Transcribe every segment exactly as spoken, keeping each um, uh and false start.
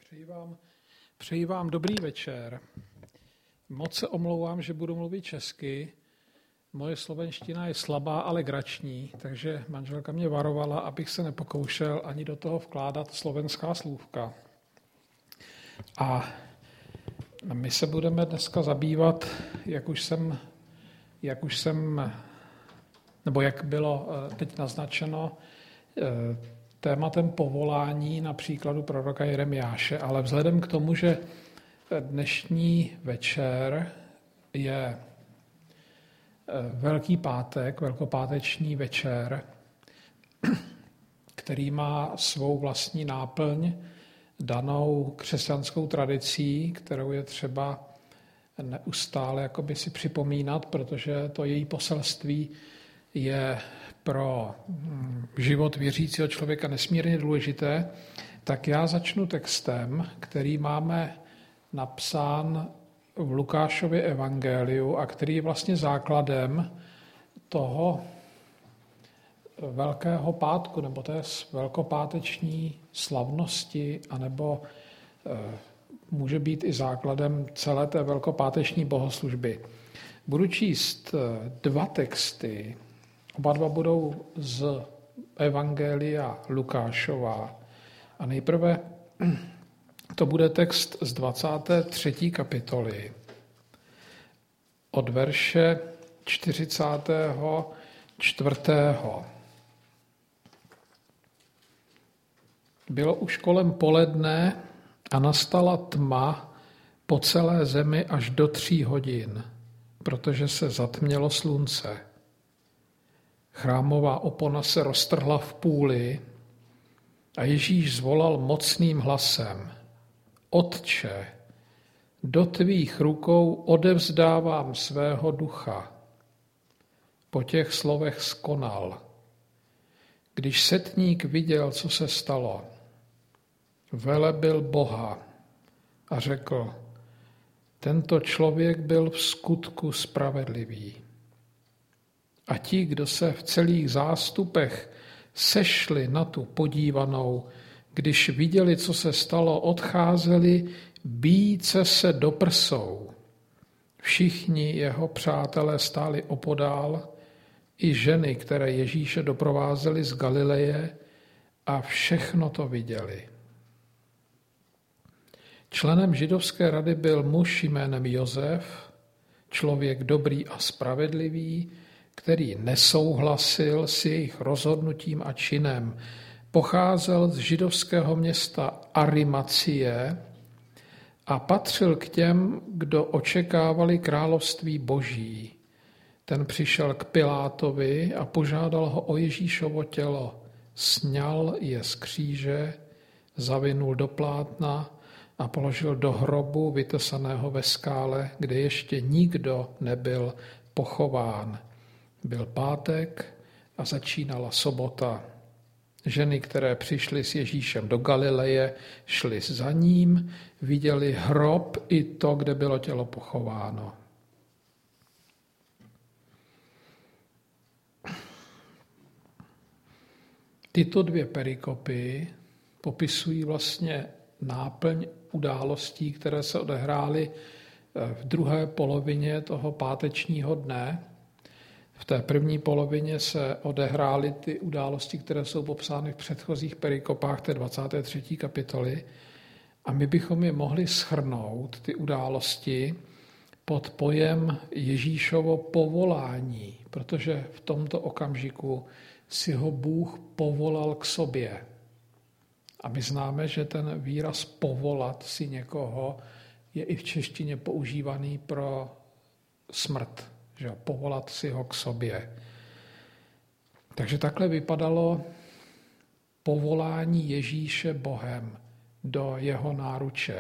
Přeji vám, přeji vám dobrý večer. Moc se omlouvám, že budu mluvit česky. Moje slovenština je slabá, ale grační, takže manželka mě varovala, abych se nepokoušel ani do toho vkládat slovenská slůvka. A my se budeme dneska zabývat, jak už jsem, jak už jsem, nebo jak bylo teď naznačeno, tématem povolání na příkladu proroka Jeremiáše, ale vzhledem k tomu, že dnešní večer je Velký pátek, velkopáteční večer, který má svou vlastní náplň danou křesťanskou tradicí, kterou je třeba neustále jakoby si připomínat, protože to její poselství je pro život věřícího člověka nesmírně důležité, tak já začnu textem, který máme napsán v Lukášově evangeliu a který je vlastně základem toho Velkého pátku, nebo té velkopáteční slavnosti, anebo může být i základem celé té velkopáteční bohoslužby. Budu číst dva texty, oba dva budou z Evangelia Lukášova. A nejprve to bude text z dvacáté třetí kapitoly od verše čtyřicátého čtvrtého Bylo už kolem poledne a nastala tma po celé zemi až do tří hodin, protože se zatmělo slunce. Chrámová opona se roztrhla v půli a Ježíš zvolal mocným hlasem: Otče, do tvých rukou odevzdávám svého ducha. Po těch slovech skonal. Když setník viděl, co se stalo, velebil Boha a řekl: Tento člověk byl v skutku spravedlivý. A ti, kdo se v celých zástupech sešli na tu podívanou, když viděli, co se stalo, odcházeli bíce se do prsou. Všichni jeho přátelé stáli opodál, i ženy, které Ježíše doprovázely z Galileje, a všechno to viděli. Členem židovské rady byl muž jménem Josef, člověk dobrý a spravedlivý, který nesouhlasil s jejich rozhodnutím a činem. Pocházel z židovského města Arimacie a patřil k těm, kdo očekávali království Boží. Ten přišel k Pilátovi a požádal ho o Ježíšovo tělo. Sňal je z kříže, zavinul do plátna a položil do hrobu vytesaného ve skále, kde ještě nikdo nebyl pochován. Byl pátek a začínala sobota. Ženy, které přišly s Ježíšem do Galileje, šly za ním, viděli hrob i to, kde bylo tělo pochováno. Tyto dvě perikopy popisují vlastně náplň událostí, které se odehrály v druhé polovině toho pátečního dne. V té první polovině se odehrály ty události, které jsou popsány v předchozích perikopách té dvacáté třetí kapitoly. A my bychom je mohli shrnout, ty události, pod pojem Ježíšovo povolání, protože v tomto okamžiku si ho Bůh povolal k sobě. A my známe, že ten výraz povolat si někoho je i v češtině používaný pro smrt, že povolat si ho k sobě. Takže takhle vypadalo povolání Ježíše Bohem do jeho náruče.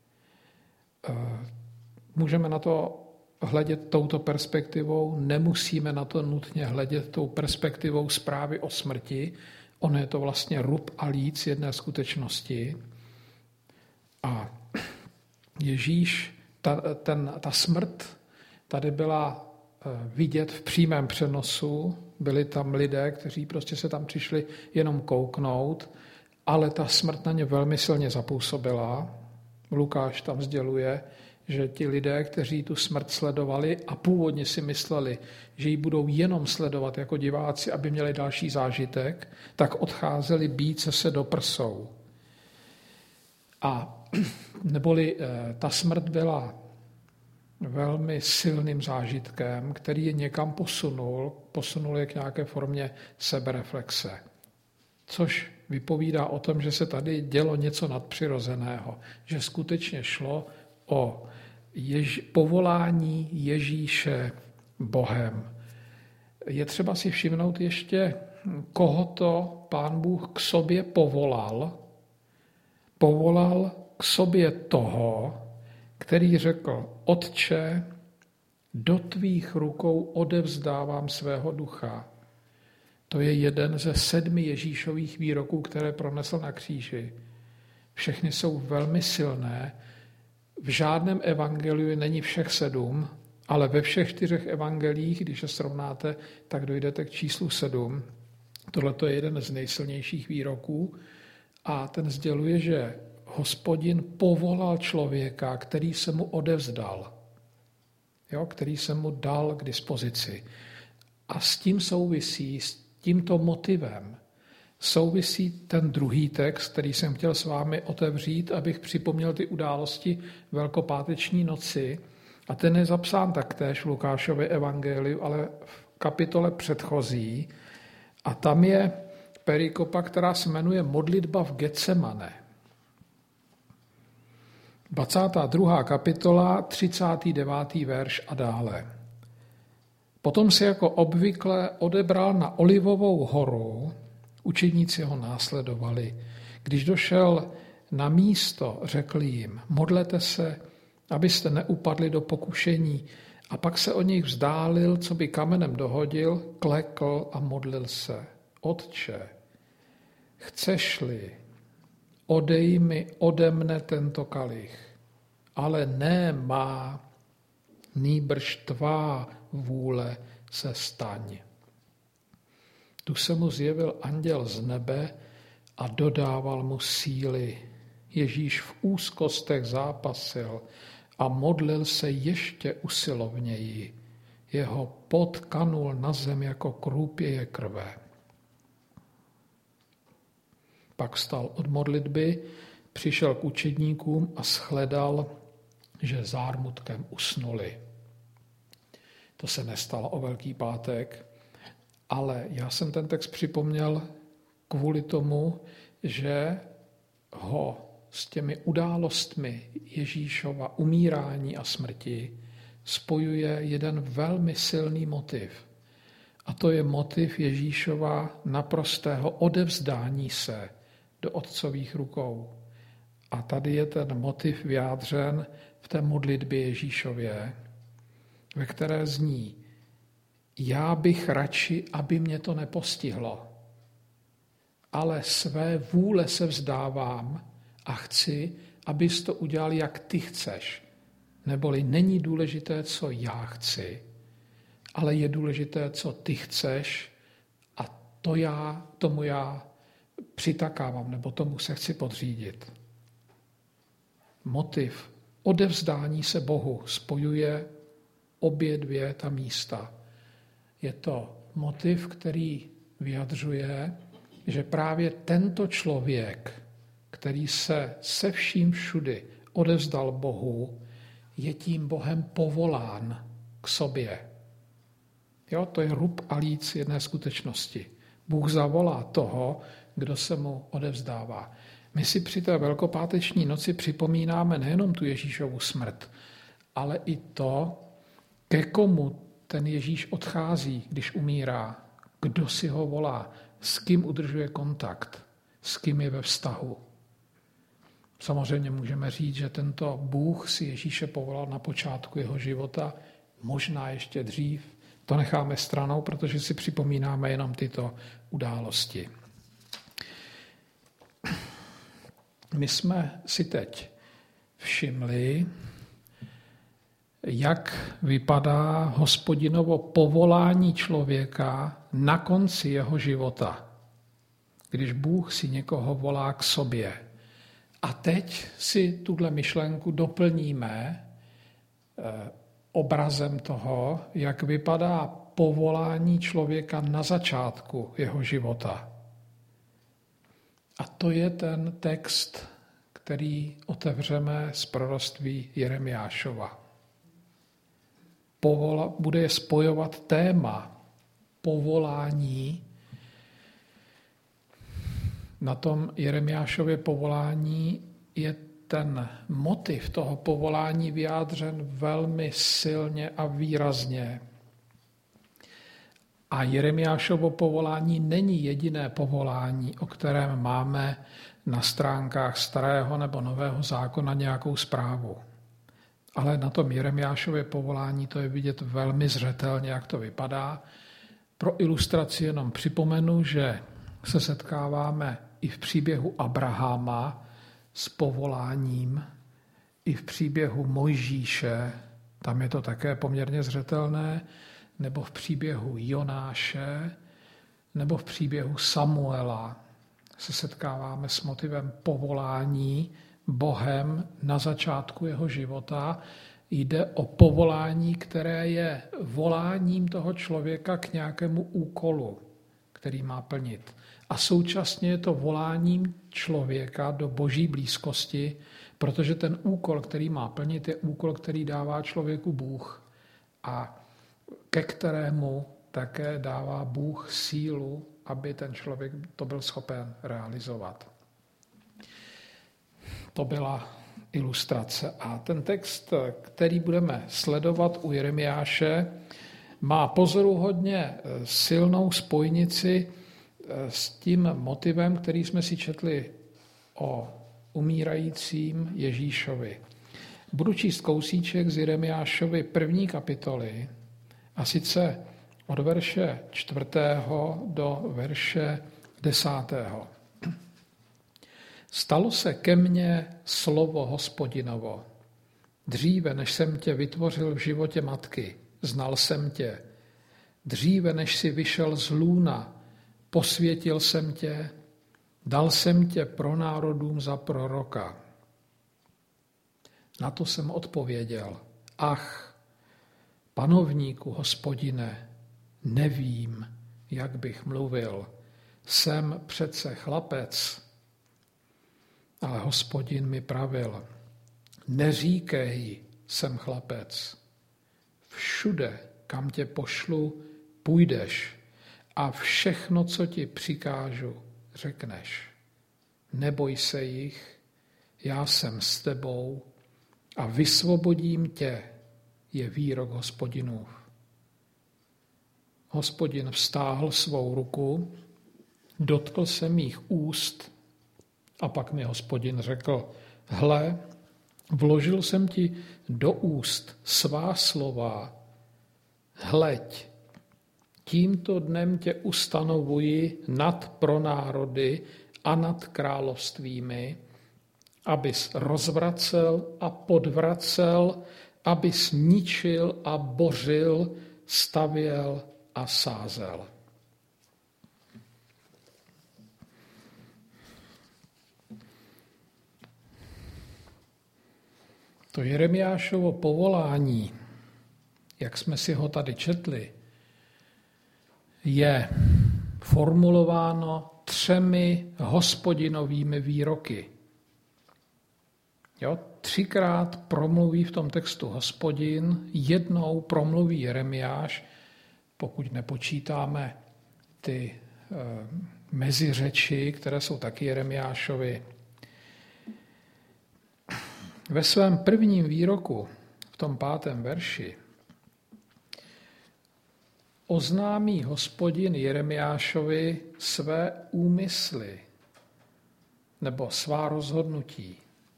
Můžeme na to hledět touto perspektivou, nemusíme na to nutně hledět tou perspektivou zprávy o smrti. Ono je to vlastně rub a líc jedné skutečnosti. A Ježíš, ta, ten, ta smrt tady byla vidět v přímém přenosu. Byli tam lidé, kteří prostě se tam přišli jenom kouknout ale ta smrt na ně velmi silně zapůsobila. Lukáš tam sděluje, že ti lidé, kteří tu smrt sledovali a původně si mysleli, že ji budou jenom sledovat jako diváci, aby měli další zážitek, tak odcházeli bíce se do prsou. A neboli ta smrt byla velmi silným zážitkem, který je někam posunul, posunul je k nějaké formě sebereflexe. Což vypovídá o tom, že se tady dělo něco nadpřirozeného, že skutečně šlo o jež, povolání Ježíše Bohem. Je třeba si všimnout ještě, koho to Pán Bůh k sobě povolal. Povolal k sobě toho, který řekl: Otče, do tvých rukou odevzdávám svého ducha. To je jeden ze sedmi Ježíšových výroků, které pronesl na kříži. Všechny jsou velmi silné. V žádném evangeliu není všech sedm, ale ve všech čtyřech evangelích, když je srovnáte, tak dojdete k číslu sedm. Tohle je jeden z nejsilnějších výroků a ten sděluje, že Hospodin povolal člověka, který se mu odevzdal, jo, který se mu dal k dispozici. A s tím souvisí, s tímto motivem, souvisí ten druhý text, který jsem chtěl s vámi otevřít, abych připomněl ty události Velkopáteční noci. A ten je zapsán taktéž v Lukášově evangeliu, ale v kapitole předchozí. A tam je perikopa, která se jmenuje Modlitba v Getsemane. dvacátá druhá kapitola, třicátý devátý verš a dále. Potom se jako obvykle odebral na Olivovou horu, učedníci ho následovali. Když došel na místo, řekl jim: modlete se, abyste neupadli do pokušení. A pak se od nich vzdálil, co by kamenem dohodil, klekl a modlil se: Otče, chceš-li, odej mi ode mne tento kalich, ale ne má, nýbrž tvá vůle se staň. Tu se mu zjevil anděl z nebe a dodával mu síly. Ježíš v úzkostech zápasil a modlil se ještě usilovněji. Jeho pot kanul na zem jako krůpěje krve. Pak vstal od modlitby, přišel k učedníkům a shledal, že zármutkem usnuli. To se nestalo o Velký pátek, ale já jsem ten text připomněl kvůli tomu, že ho s těmi událostmi Ježíšova umírání a smrti spojuje jeden velmi silný motiv. A to je motiv Ježíšova naprostého odevzdání se do otcových rukou. A tady je ten motiv vyjádřen v té modlitbě Ježíšově, ve které zní: já bych radši, aby mě to nepostihlo, ale své vůle se vzdávám a chci, abys to udělal, jak ty chceš. Neboli není důležité, co já chci, ale je důležité, co ty chceš, a to já, tomu já přitakávám, nebo tomu se chci podřídit. Motiv odevzdání se Bohu spojuje obě dvě ta místa. Je to motiv, který vyjadřuje, že právě tento člověk, který se se vším všudy odevzdal Bohu, je tím Bohem povolán k sobě. Jo, to je rub a líc jedné skutečnosti. Bůh zavolá toho, kdo se mu odevzdává. My si při té velkopáteční noci připomínáme nejenom tu Ježíšovu smrt, ale i to, ke komu ten Ježíš odchází, když umírá, kdo si ho volá, s kým udržuje kontakt, s kým je ve vztahu. Samozřejmě můžeme říct, že tento Bůh si Ježíše povolal na počátku jeho života, možná ještě dřív. To necháme stranou, protože si připomínáme jenom tyto události. My jsme si teď všimli, jak vypadá Hospodinovo povolání člověka na konci jeho života. když Bůh si někoho volá k sobě. A teď si tuhle myšlenku doplníme obrazem toho, jak vypadá povolání člověka na začátku jeho života. A to je ten text, který otevřeme z proroctví Jeremiášova. Povola, bude je spojovat téma povolání. Na tom Jeremiášově povolání je ten motiv toho povolání vyjádřen velmi silně a výrazně. A Jeremiášovo povolání není jediné povolání, o kterém máme na stránkách Starého nebo Nového zákona nějakou zprávu. Ale na tom Jeremiášově povolání to je vidět velmi zřetelně, jak to vypadá. Pro ilustraci jenom připomenu, že se setkáváme i v příběhu Abrahama s povoláním, i v příběhu Mojžíše, tam je to také poměrně zřetelné, nebo v příběhu Jonáše, nebo v příběhu Samuela se setkáváme s motivem povolání Bohem na začátku jeho života. Jde o povolání, které je voláním toho člověka k nějakému úkolu, který má plnit. A současně je to voláním člověka do boží blízkosti, protože ten úkol, který má plnit, je úkol, který dává člověku Bůh a ke kterému také dává Bůh sílu, aby ten člověk to byl schopen realizovat. To byla ilustrace. A ten text, který budeme sledovat u Jeremiáše, má pozoruhodně silnou spojnici s tím motivem, který jsme si četli o umírajícím Ježíšovi. Budu číst kousíček z Jeremiášovy první kapitoly, a sice od verše čtvrtého do verše desátého. Stalo se ke mně slovo Hospodinovo. Dříve, než jsem tě vytvořil v životě matky, znal jsem tě. Dříve, než jsi vyšel z lůna, posvětil jsem tě, dal jsem tě pro národům za proroka. Na to jsem odpověděl. Ach, panovníku, Hospodine, nevím, jak bych mluvil. Jsem přece chlapec. Ale Hospodin mi pravil, neříkej, jsem chlapec. Všude, kam tě pošlu, půjdeš a všechno, co ti přikážu, řekneš. Neboj se jich, já jsem s tebou a vysvobodím tě, je výrok Hospodinův. Hospodin vztáhl svou ruku, dotkl se mých úst a pak mi Hospodin řekl, hle, vložil jsem ti do úst svá slova, hleď, tímto dnem tě ustanovuji nad pronárody a nad královstvími, abys rozvracel a podvracel, abys ničil a bořil, stavěl a sázel. To Jeremiášovo povolání, jak jsme si ho tady četli, je formulováno třemi Hospodinovými výroky. Jo, třikrát promluví v tom textu Hospodin, jednou promluví Jeremiáš, pokud nepočítáme ty e, meziřeči, které jsou taky Jeremiášovi. Ve svém prvním výroku, v tom pátém verši, oznámí Hospodin Jeremiášovi své úmysly nebo svá rozhodnutí,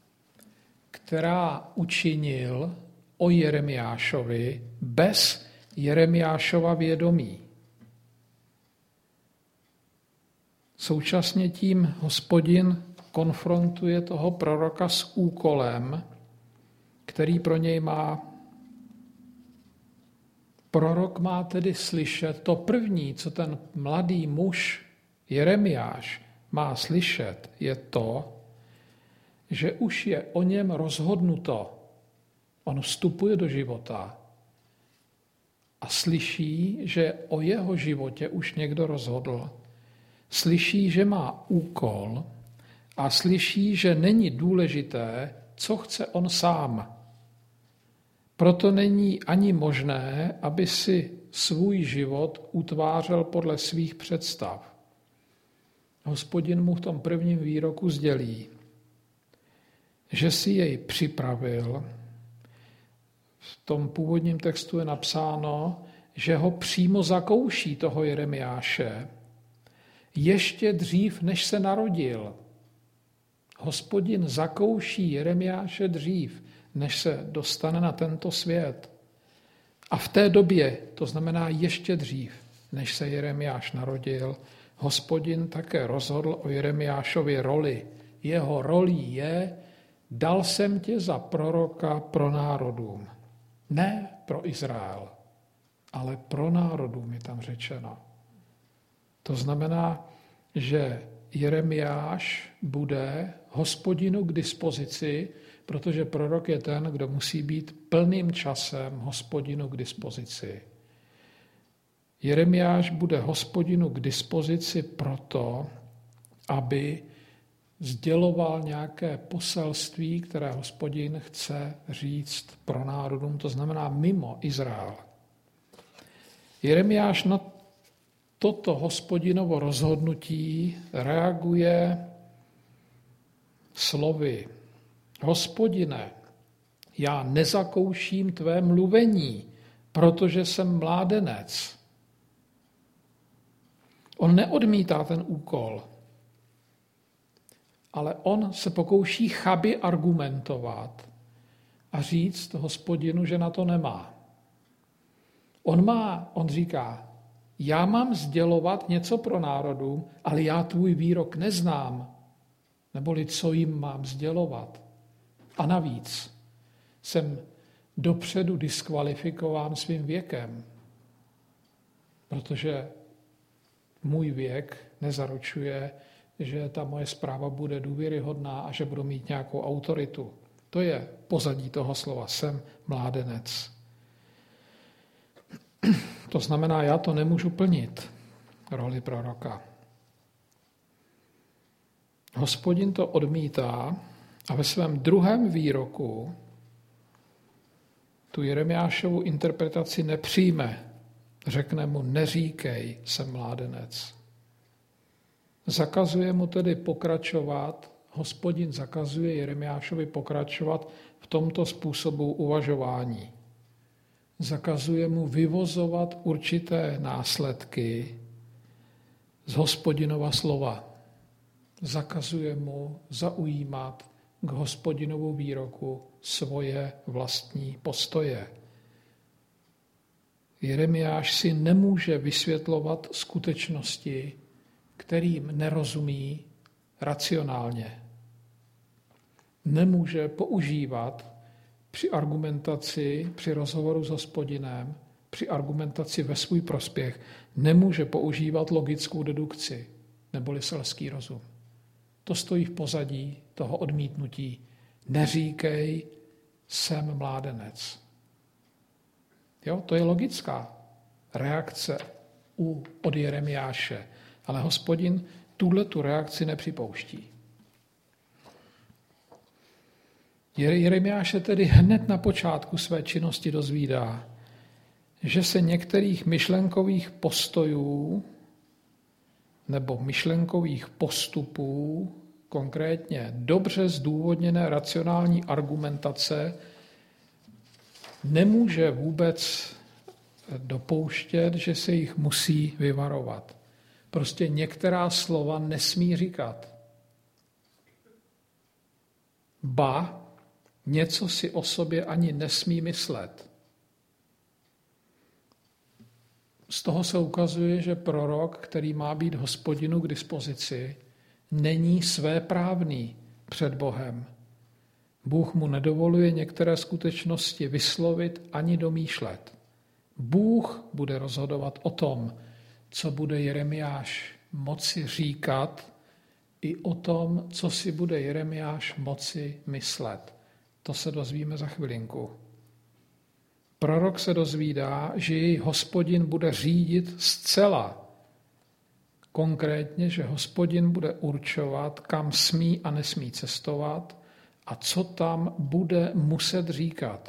která učinil o Jeremiášovi bez Jeremiášova vědomí. Současně tím Hospodin konfrontuje toho proroka s úkolem, který pro něj má. Prorok má tedy slyšet to první, co ten mladý muž Jeremiáš má slyšet, je to, že už je o něm rozhodnuto. On vstupuje do života a slyší, že o jeho životě už někdo rozhodl. Slyší, že má úkol a slyší, že není důležité, co chce on sám. Proto není ani možné, aby si svůj život utvářel podle svých představ. Hospodin mu v tom prvním výroku sdělí, že si jej připravil. V tom původním textu je napsáno, že ho přímo zakouší toho Jeremiáše ještě dřív, než se narodil. Hospodin zakouší Jeremiáše dřív, než se dostane na tento svět. A v té době, to znamená ještě dřív, než se Jeremiáš narodil, Hospodin také rozhodl o Jeremiášově roli. Jeho rolí je, dal jsem tě za proroka pro národům. Ne pro Izrael, ale pro národům je tam řečeno. To znamená, že Jeremiáš bude Hospodinu k dispozici, protože prorok je ten, kdo musí být plným časem Hospodinu k dispozici. Jeremiáš bude Hospodinu k dispozici proto, aby sděloval nějaké poselství, které Hospodin chce říct pro národům, to znamená mimo Izrael. Jeremiáš na toto Hospodinovo rozhodnutí reaguje slovy: Hospodine, já nezakouším tvé mluvení, protože jsem mládenec. On neodmítá ten úkol, ale on se pokouší chabě argumentovat a říct Hospodinu, že na to nemá. On má, on říká, já mám sdělovat něco pro národům, ale já tvůj výrok neznám, neboli co jim mám sdělovat. A navíc jsem dopředu diskvalifikován svým věkem, protože můj věk nezaručuje, že ta moje zpráva bude důvěryhodná a že budu mít nějakou autoritu. To je pozadí toho slova. Jsem mládenec. To znamená, já to nemůžu plnit, roli proroka. Hospodin to odmítá a ve svém druhém výroku tu Jeremiášovu interpretaci nepřijme. Řekne mu, neříkej, jsem mládenec. Zakazuje mu tedy pokračovat, Hospodin zakazuje Jeremiášovi pokračovat v tomto způsobu uvažování. Zakazuje mu vyvozovat určité následky z Hospodinova slova. Zakazuje mu zaujímat k Hospodinovu výroku svoje vlastní postoje. Jeremiáš si nemůže vysvětlovat skutečnosti, kterým nerozumí racionálně. Nemůže používat při argumentaci, při rozhovoru s Hospodinem, při argumentaci ve svůj prospěch, nemůže používat logickou dedukci, neboli selský rozum. To stojí v pozadí toho odmítnutí. Neříkej, jsem mládenec. Jo, to je logická reakce u, od Jeremiáše, ale Hospodin tuhle tu reakci nepřipouští. Jeremiáš se tedy hned na počátku své činnosti dozvídá, že se některých myšlenkových postojů nebo myšlenkových postupů, konkrétně dobře zdůvodněné racionální argumentace, nemůže vůbec dopouštět, že se jich musí vyvarovat. Prostě některá slova nesmí říkat. Ba, něco si o sobě ani nesmí myslet. Z toho se ukazuje, že prorok, který má být Hospodinu k dispozici, není svéprávný před Bohem. Bůh mu nedovoluje některé skutečnosti vyslovit ani domýšlet. Bůh bude rozhodovat o tom, co bude Jeremiáš moci říkat i o tom, co si bude Jeremiáš moci myslet. To se dozvíme za chvilinku. Prorok se dozvídá, že jej Hospodin bude řídit zcela. Konkrétně, že Hospodin bude určovat, kam smí a nesmí cestovat a co tam bude muset říkat.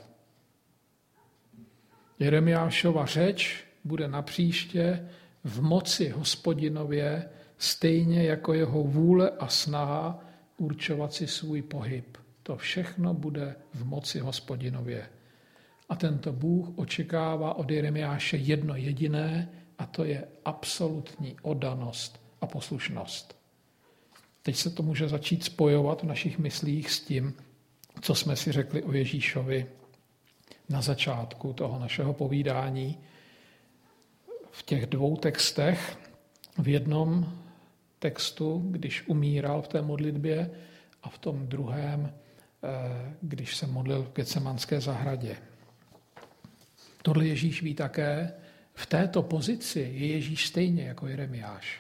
Jeremiášova řeč bude napříště v moci Hospodinově, stejně jako jeho vůle a snaha určovat si svůj pohyb. To všechno bude v moci Hospodinově. A tento Bůh očekává od Jeremiáše jedno jediné, a to je absolutní oddanost a poslušnost. Teď se to může začít spojovat v našich myslích s tím, co jsme si řekli o Ježíšovi na začátku toho našeho povídání. V těch dvou textech, v jednom textu, když umíral v té modlitbě, a v tom druhém, když se modlil v Getsemanské zahradě. Tohle Ježíš ví také. V této pozici je Ježíš stejně jako Jeremiáš.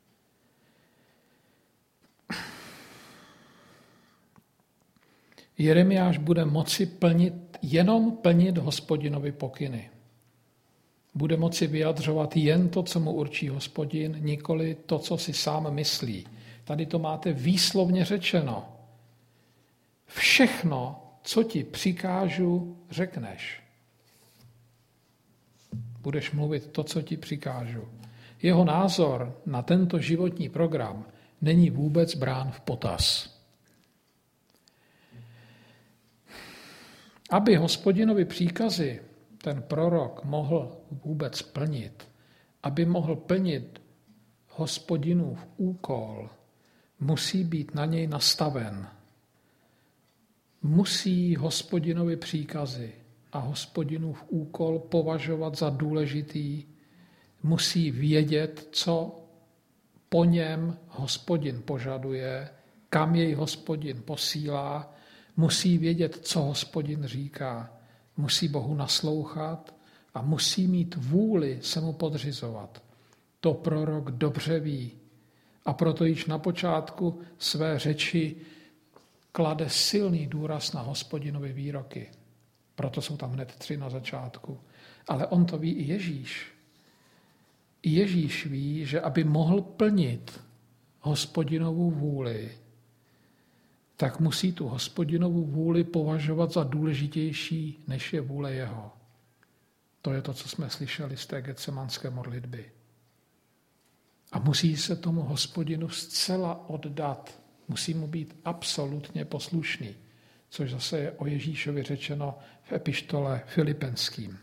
Jeremiáš bude moci plnit, jenom plnit Hospodinovi pokyny. Bude moci vyjadřovat jen to, co mu určí Hospodin, nikoli to, co si sám myslí. Tady to máte výslovně řečeno. Všechno, co ti přikážu, řekneš. Budeš mluvit to, co ti přikážu. Jeho názor na tento životní program není vůbec brán v potaz. Aby Hospodinovi příkazy ten prorok mohl vůbec plnit, aby mohl plnit Hospodinův úkol, musí být na něj nastaven. Musí Hospodinovi příkazy a Hospodinův úkol považovat za důležitý, musí vědět, co po něm Hospodin požaduje, kam jej Hospodin posílá, musí vědět, co Hospodin říká, musí Bohu naslouchat a musí mít vůli se mu podřizovat. To prorok dobře ví a proto již na počátku své řeči klade silný důraz na Hospodinovy výroky. Proto jsou tam hned tři na začátku. Ale on to ví i Ježíš. I Ježíš ví, že aby mohl plnit Hospodinovu vůli, tak musí tu Hospodinovu vůli považovat za důležitější, než je vůle jeho. To je to, co jsme slyšeli z té getsemanské modlitby. A musí se tomu Hospodinu zcela oddat. Musí mu být absolutně poslušný, což zase je o Ježíšovi řečeno v epištole Filipenským.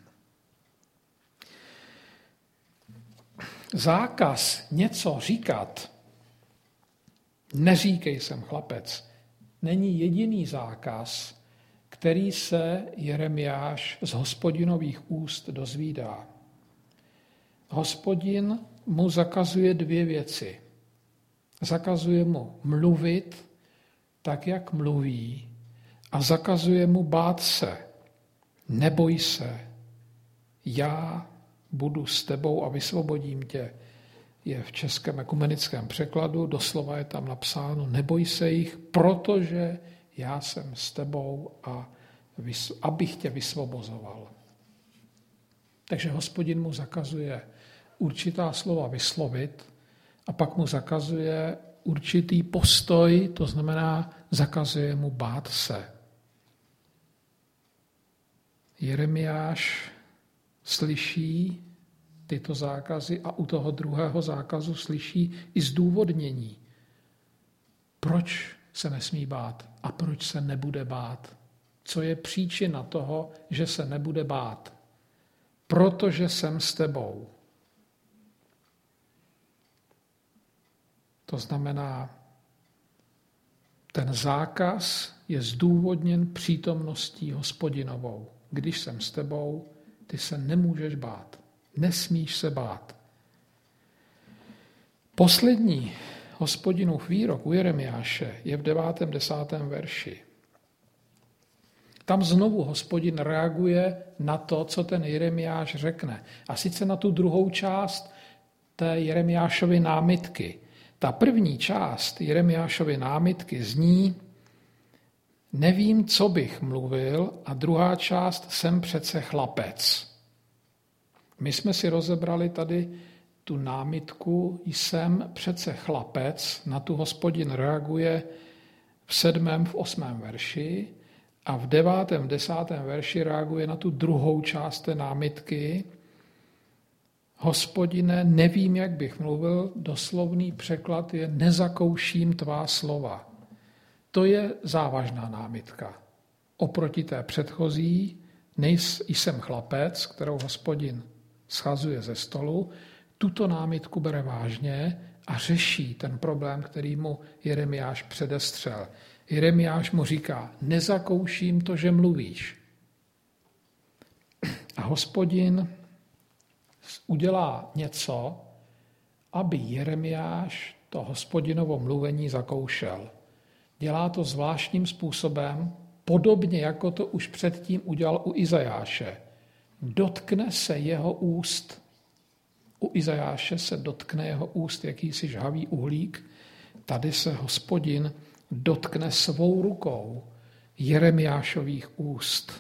Zákaz něco říkat, neříkej jsem chlapec, není jediný zákaz, který se Jeremiáš z Hospodinových úst dozvídá. Hospodin mu zakazuje dvě věci. Zakazuje mu mluvit tak, jak mluví, a zakazuje mu bát se. Neboj se, já budu s tebou a vysvobodím tě. Je v českém ekumenickém překladu, doslova je tam napsáno, neboj se jich, protože já jsem s tebou a vys- abych tě vysvobozoval. Takže Hospodin mu zakazuje určitá slova vyslovit a pak mu zakazuje určitý postoj, to znamená zakazuje mu bát se. Jeremiáš slyší tyto zákazy a u toho druhého zákazu slyší i zdůvodnění. Proč se nesmí bát a proč se nebude bát? Co je příčina toho, že se nebude bát? Protože jsem s tebou. To znamená, ten zákaz je zdůvodněn přítomností Hospodinovou. Když jsem s tebou, ty se nemůžeš bát. Nesmíš se bát. Poslední Hospodinův výrok u Jeremiáše je v devátém desátém verši. Tam znovu Hospodin reaguje na to, co ten Jeremiáš řekne. A sice na tu druhou část té Jeremiášovy námitky. Ta první část Jeremiášovy námitky zní: nevím, co bych mluvil, a druhá část: jsem přece chlapec. My jsme si rozebrali tady tu námitku: jsem přece chlapec, na tu Hospodin reaguje v sedmém, v osmém verši a v devátém, v desátém verši reaguje na tu druhou část té námitky: Hospodine, nevím, jak bych mluvil, doslovný překlad je: nezakouším tvá slova. To je závažná námitka. Oproti té předchozí: jsem chlapec, kterou Hospodin schazuje ze stolu, tuto námitku bere vážně a řeší ten problém, který mu Jeremiáš předestřel. Jeremiáš mu říká: nezakouším to, že mluvíš. A Hospodin udělá něco, aby Jeremiáš to Hospodinovo mluvení zakoušel. Dělá to zvláštním způsobem, podobně jako to už předtím udělal u Izajáše. Dotkne se jeho úst. U Izajáše se dotkne jeho úst jakýsi žhavý uhlík. Tady se Hospodin dotkne svou rukou Jeremiášových úst.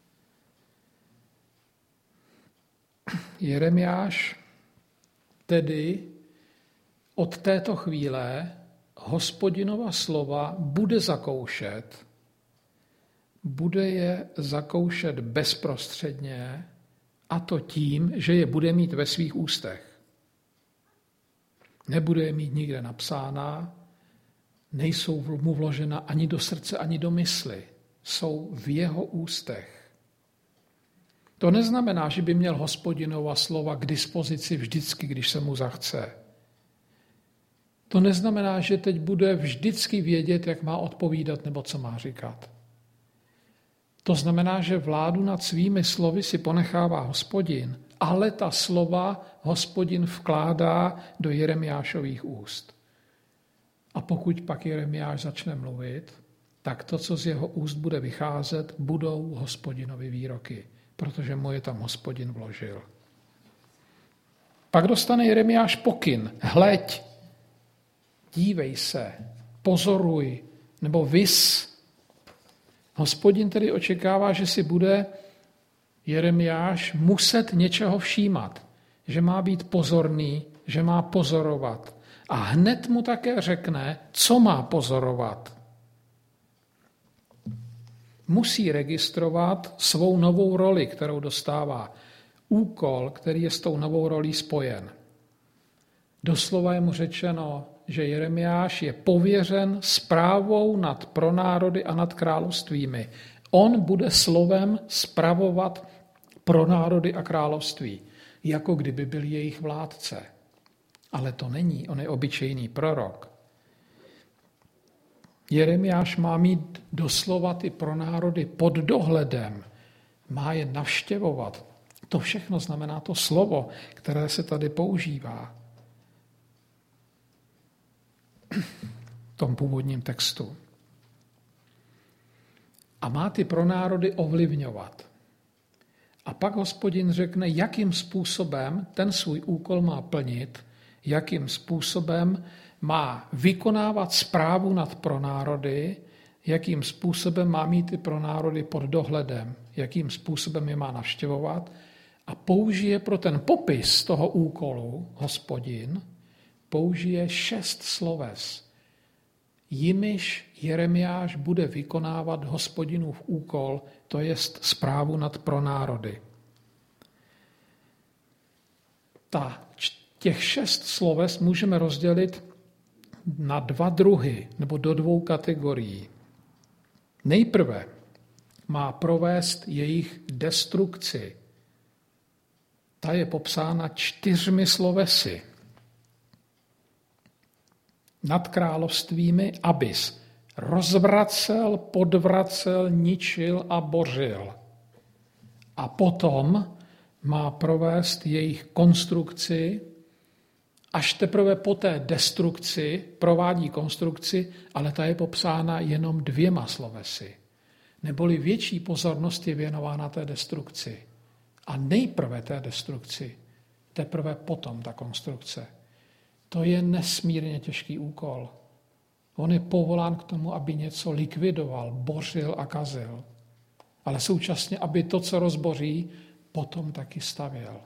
Jeremiáš tedy od této chvíle Hospodinova slova bude zakoušet, bude je zakoušet bezprostředně, a to tím, že je bude mít ve svých ústech. Nebude je mít nikde napsána, nejsou mu vložena ani do srdce, ani do mysli. Jsou v jeho ústech. To neznamená, že by měl Hospodinova slova k dispozici vždycky, když se mu zachce. To neznamená, že teď bude vždycky vědět, jak má odpovídat nebo co má říkat. To znamená, že vládu nad svými slovy si ponechává Hospodin, ale ta slova Hospodin vkládá do Jeremiášových úst. A pokud pak Jeremiáš začne mluvit, tak to, co z jeho úst bude vycházet, budou Hospodinovy výroky, protože mu je tam Hospodin vložil. Pak dostane Jeremiáš pokyn: hleď, dívej se, pozoruj, nebo vis. Hospodin tedy očekává, že si bude Jeremiáš muset něčeho všímat, že má být pozorný, že má pozorovat. A hned mu také řekne, co má pozorovat. Musí registrovat svou novou roli, kterou dostává. Úkol, který je s tou novou rolí spojen. Doslova je mu řečeno, že Jeremiáš je pověřen správou nad pronárody a nad královstvími. On bude slovem spravovat pronárody a království, jako kdyby byl jejich vládce. Ale to není, on je obyčejný prorok. Jeremiáš má mít doslova ty pronárody pod dohledem, má je navštěvovat. To všechno znamená to slovo, které se tady používá v tom původním textu. A má ty pronárody ovlivňovat. A pak Hospodin řekne, jakým způsobem ten svůj úkol má plnit, jakým způsobem má vykonávat správu nad pronárody, jakým způsobem má mít ty pronárody pod dohledem, jakým způsobem je má navštěvovat, a použije pro ten popis toho úkolu Hospodin, použije šest sloves. Jimiž Jeremiáš bude vykonávat Hospodinův úkol, to jest správu nad pronárody. Ta, těch šest sloves můžeme rozdělit na dva druhy, nebo do dvou kategorií. Nejprve má provést jejich destrukci. Ta je popsána čtyřmi slovesy. Nad královstvími, abys rozvracel, podvracel, ničil a bořil. A potom má provést jejich konstrukci, až teprve po té destrukci provádí konstrukci, ale ta je popsána jenom dvěma slovesy. Neboli větší pozornost je věnována té destrukci. A nejprve té destrukci, teprve potom ta konstrukce. To je nesmírně těžký úkol. On je povolán k tomu, aby něco likvidoval, bořil a kazil. Ale současně, aby to, co rozboří, potom taky stavěl.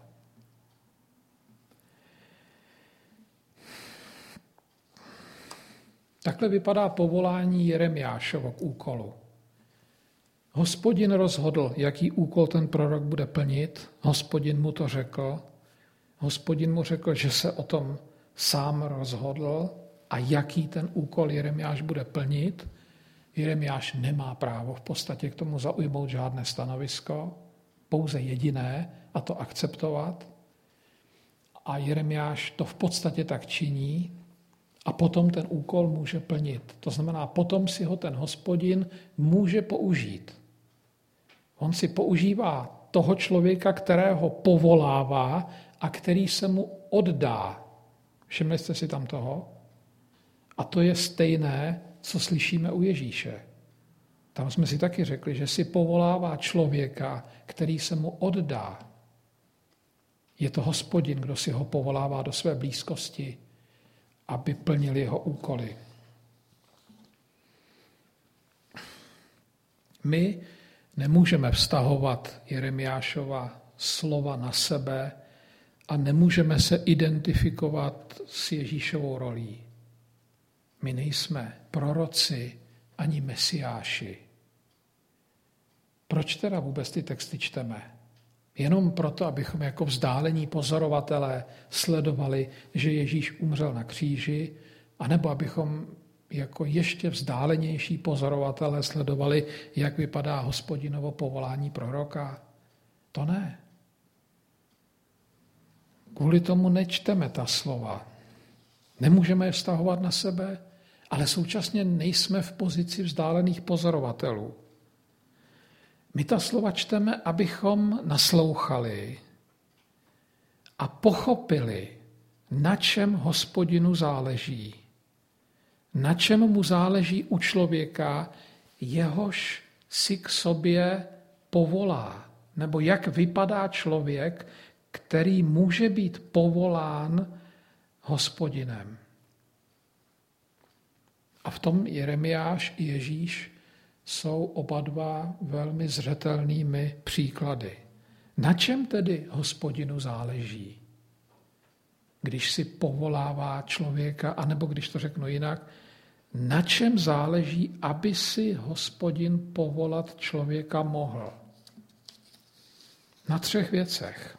Takhle vypadá povolání Jeremiášovo k úkolu. Hospodin rozhodl, jaký úkol ten prorok bude plnit. Hospodin mu to řekl. Hospodin mu řekl, že se o tom sám rozhodl a jaký ten úkol Jeremiáš bude plnit. Jeremiáš nemá právo v podstatě k tomu zaujmout žádné stanovisko, pouze jediné, a to akceptovat. A Jeremiáš to v podstatě tak činí a potom ten úkol může plnit. To znamená, potom si ho ten Hospodin může použít. On si používá toho člověka, kterého povolává a který se mu oddá. Všimli jste si tam toho? A to je stejné, co slyšíme u Ježíše. Tam jsme si taky řekli, že si povolává člověka, který se mu oddá. Je to Hospodin, kdo si ho povolává do své blízkosti, aby plnil jeho úkoly. My nemůžeme vztahovat Jeremiášova slova na sebe a nemůžeme se identifikovat s Ježíšovou rolí. My nejsme proroci ani mesiáši. Proč teda vůbec ty texty čteme? Jenom proto, abychom jako vzdálení pozorovatelé sledovali, že Ježíš umřel na kříži, anebo abychom jako ještě vzdálenější pozorovatelé sledovali, jak vypadá Hospodinovo povolání proroka? To ne. Kvůli tomu nečteme ta slova. Nemůžeme je vztahovat na sebe, ale současně nejsme v pozici vzdálených pozorovatelů. My ta slova čteme, abychom naslouchali a pochopili, na čem Hospodinu záleží. Na čem mu záleží u člověka, jehož si k sobě povolá. Nebo jak vypadá člověk, který může být povolán Hospodinem. A v tom Jeremiáš i Ježíš jsou oba dva velmi zřetelnými příklady. Na čem tedy Hospodinu záleží? Když si povolává člověka, anebo když to řeknu jinak, na čem záleží, aby si Hospodin povolat člověka mohl? Na třech věcech.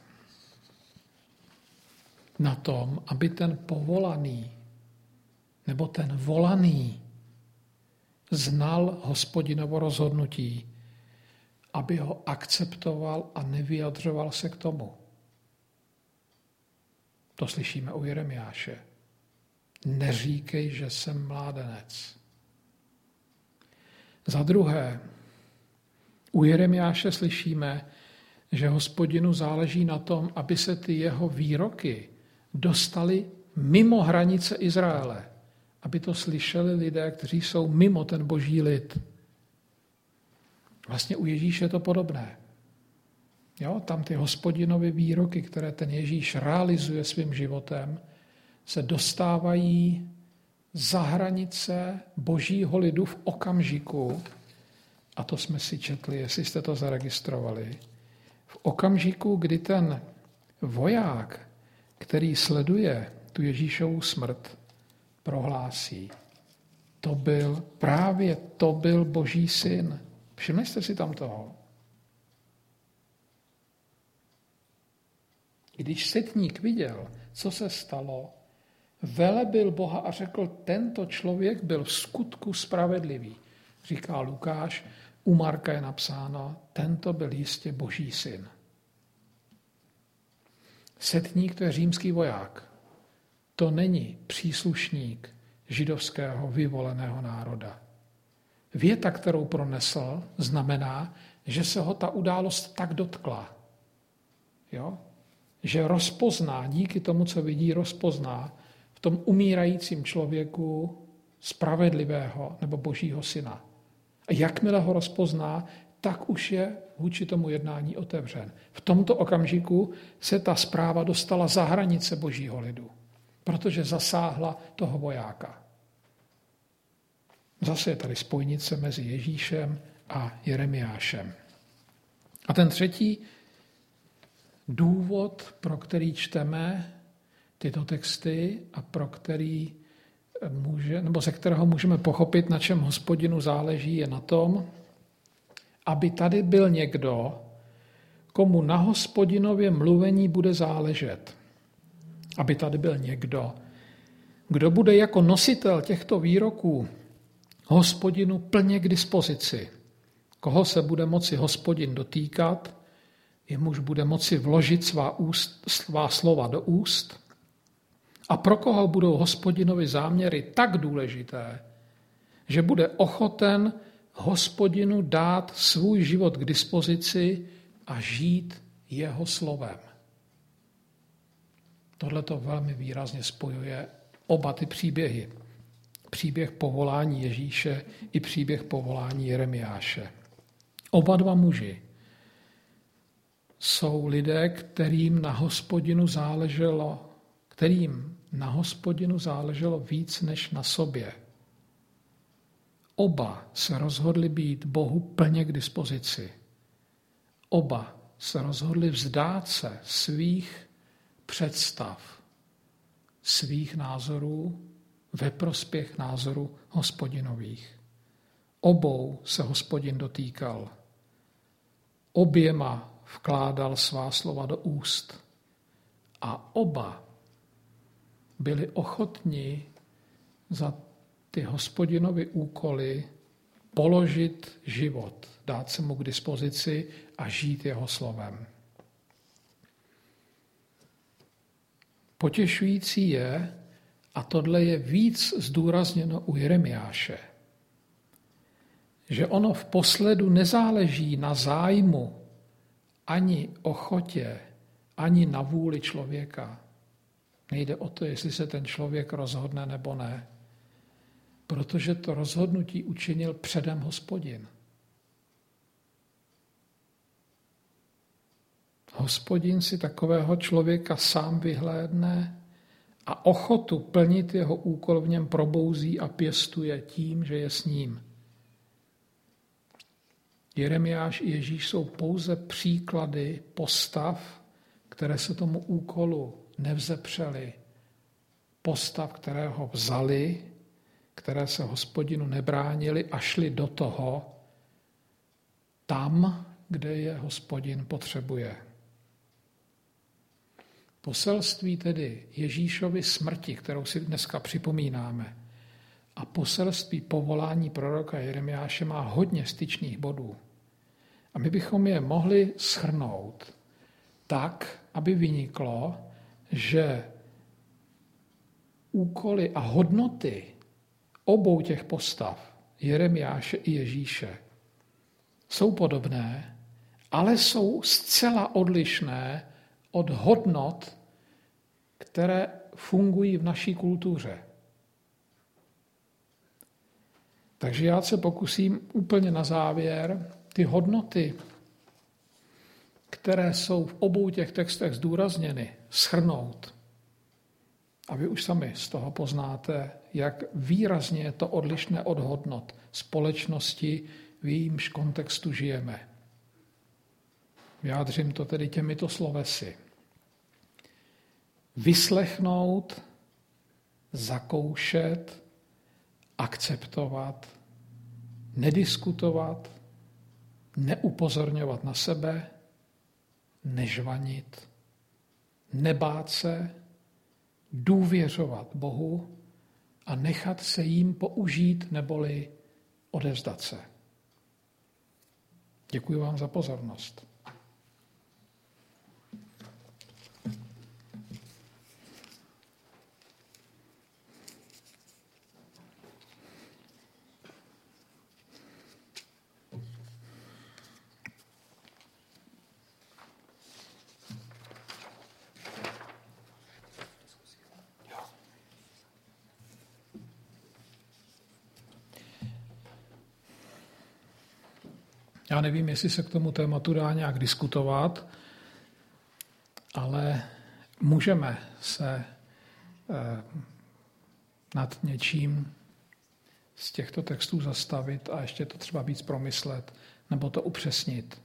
Na tom, aby ten povolaný nebo ten volaný znal Hospodinovo rozhodnutí, aby ho akceptoval a nevyjadřoval se k tomu. To slyšíme u Jeremiáše. Neříkej, že jsem mládenec. Za druhé, u Jeremiáše slyšíme, že Hospodinu záleží na tom, aby se ty jeho výroky dostaly mimo hranice Izraele. Aby to slyšeli lidé, kteří jsou mimo ten boží lid. Vlastně u Ježíše je to podobné. Jo, tam ty Hospodinovy výroky, které ten Ježíš realizuje svým životem, se dostávají za hranice božího lidu v okamžiku, a to jsme si četli, jestli jste to zaregistrovali, v okamžiku, kdy ten voják, který sleduje tu Ježíšovu smrt, prohlásí, to byl, právě to byl Boží syn. Všimli jste si tam toho? Když setník viděl, co se stalo, velebil Boha a řekl, tento člověk byl v skutku spravedlivý. Říká Lukáš, u Marka je napsáno, tento byl jistě Boží syn. Setník, to je římský voják. To není příslušník židovského vyvoleného národa. Věta, kterou pronesl, znamená, že se ho ta událost tak dotkla, jo? Že rozpozná, díky tomu, co vidí, rozpozná v tom umírajícím člověku spravedlivého nebo božího syna. A jakmile ho rozpozná, tak už je vůči tomu jednání otevřen. V tomto okamžiku se ta zpráva dostala za hranice božího lidu. protože zasáhla toho vojáka. Zase je tady spojnice mezi Ježíšem a Jeremiášem. A ten třetí důvod, pro který čteme tyto texty a pro který může, nebo ze kterého můžeme pochopit, na čem Hospodinu záleží, je na tom, aby tady byl někdo, komu na Hospodinově mluvení bude záležet. Aby tady byl někdo, kdo bude jako nositel těchto výroků Hospodinu plně k dispozici. Koho se bude moci Hospodin dotýkat, jemuž bude moci vložit svá, úst, svá slova do úst a pro koho budou Hospodinovi záměry tak důležité, že bude ochoten Hospodinu dát svůj život k dispozici a žít jeho slovem. Tohle to velmi výrazně spojuje oba ty příběhy. Příběh povolání Ježíše i příběh povolání Jeremiáše. Oba dva muži jsou lidé, kterým na Hospodinu záleželo, kterým na Hospodinu záleželo víc než na sobě. Oba se rozhodli být Bohu plně k dispozici. Oba se rozhodli vzdát se svých představ, svých názorů ve prospěch názorů Hospodinových. Obou se Hospodin dotýkal. Oběma vkládal svá slova do úst. A oba byli ochotni za ty Hospodinovy úkoly položit život, dát se mu k dispozici a žít jeho slovem. Potěšující je, a tohle je víc zdůrazněno u Jeremiáše, že ono v posledu nezáleží na zájmu, ani ochotě, ani na vůli člověka. Nejde o to, jestli se ten člověk rozhodne nebo ne, protože to rozhodnutí učinil předem Hospodin. Hospodin si takového člověka sám vyhlédne a ochotu plnit jeho úkol v něm probouzí a pěstuje tím, že je s ním. Jeremiáš i Ježíš jsou pouze příklady postav, které se tomu úkolu nevzepřely. Postav, které ho vzali, které se Hospodinu nebránili a šli do toho, tam, kde je Hospodin potřebuje. Poselství tedy Ježíšovy smrti, kterou si dneska připomínáme, a poselství povolání proroka Jeremiáše má hodně styčných bodů. A my bychom je mohli shrnout tak, aby vyniklo, že úkoly a hodnoty obou těch postav, Jeremiáše i Ježíše, jsou podobné, ale jsou zcela odlišné od hodnot, které fungují v naší kultuře. Takže já se pokusím úplně na závěr ty hodnoty, které jsou v obou těch textech zdůrazněny, shrnout. A vy už sami z toho poznáte, jak výrazně je to odlišné od hodnot společnosti, v jejímž kontextu žijeme. Vyjádřím to tedy těmito slovesy. Vyslechnout, zakoušet, akceptovat, nediskutovat, neupozorňovat na sebe, nežvanit, nebát se, důvěřovat Bohu a nechat se jím použít neboli odevzdat se. Děkuji vám za pozornost. Já nevím, jestli se k tomu tématu dá nějak diskutovat, ale můžeme se nad něčím z těchto textů zastavit a ještě to třeba víc promyslet nebo to upřesnit.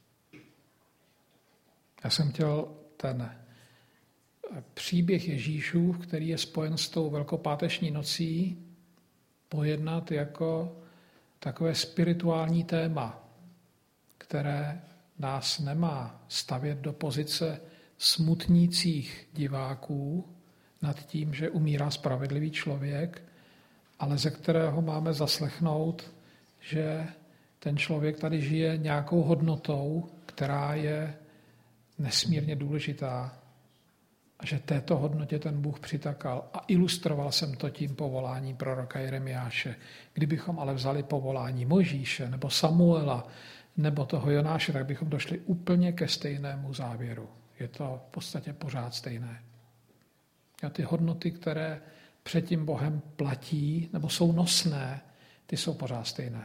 Já jsem chtěl ten příběh Ježíšův, který je spojen s tou velkopáteční nocí, pojednat jako takové spirituální téma, které nás nemá stavět do pozice smutnících diváků nad tím, že umírá spravedlivý člověk, ale ze kterého máme zaslechnout, že ten člověk tady žije nějakou hodnotou, která je nesmírně důležitá a že této hodnotě ten Bůh přitakal. A ilustroval jsem to tím povoláním proroka Jeremiáše. Kdybychom ale vzali povolání Mojžíše nebo Samuela nebo toho Jonáše, tak bychom došli úplně ke stejnému závěru. Je to v podstatě pořád stejné. A ty hodnoty, které před tím Bohem platí nebo jsou nosné, ty jsou pořád stejné.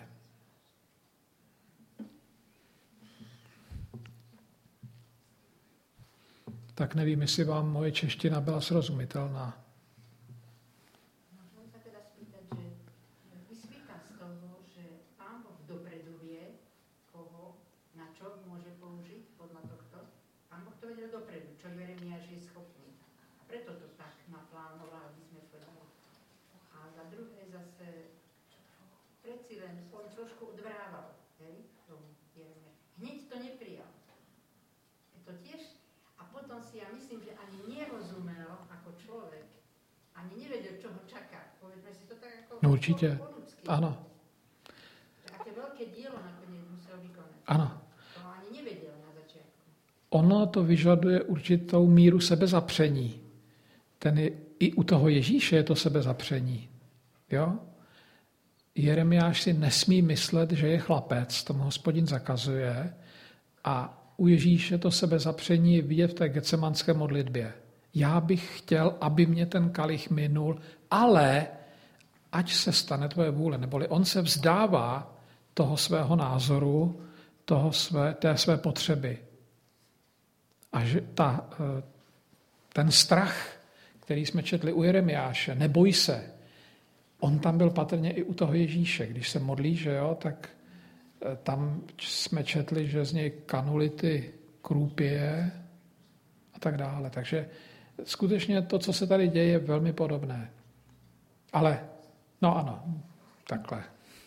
Tak nevím, jestli vám moje čeština byla srozumitelná. Môžem sa teda spýtať, že vysvíta z toho, že Pán Boh dopredu vie, koho, na čo môže použiť podľa tohto. Pán Boh to vedel dopredu, čo Jeremiáš je schopný. A preto to tak naplánoval, aby sme povedali. A za druhé zase predsi len on trošku odvrával, hej, tomu Jeremiáš. Hneď to neprijal. Je to tiež. A potom si ja myslím, že ani nerozumel ako človek, ani nevedel, čo ho čaká. Povedzme si to tak ako... No určite, áno. Aké veľké dielo nakoniec musel vykonať. Áno. To ani nevedel na začiatku. Ono to vyžaduje určitou míru sebezapření. Ten je, i u toho Ježíše je to sebezapření. Jo? Jeremiáš si nesmí myslet, že je chlapec, tomu Hospodin zakazuje, a u Ježíše to sebezapření je vidět v té getsemanské modlitbě. Já bych chtěl, aby mě ten kalich minul, ale ať se stane tvoje vůle. Neboli on se vzdává toho svého názoru, toho své, té své potřeby. A že ta, ten strach, který jsme četli u Jeremiáše, neboj se, on tam byl patrně i u toho Ježíše. Když se modlí, že jo, tak tam jsme četli, že z něj kanuly ty krůpě a tak dále. Takže skutečně to, co se tady děje, je velmi podobné. Ale, no ano, takhle.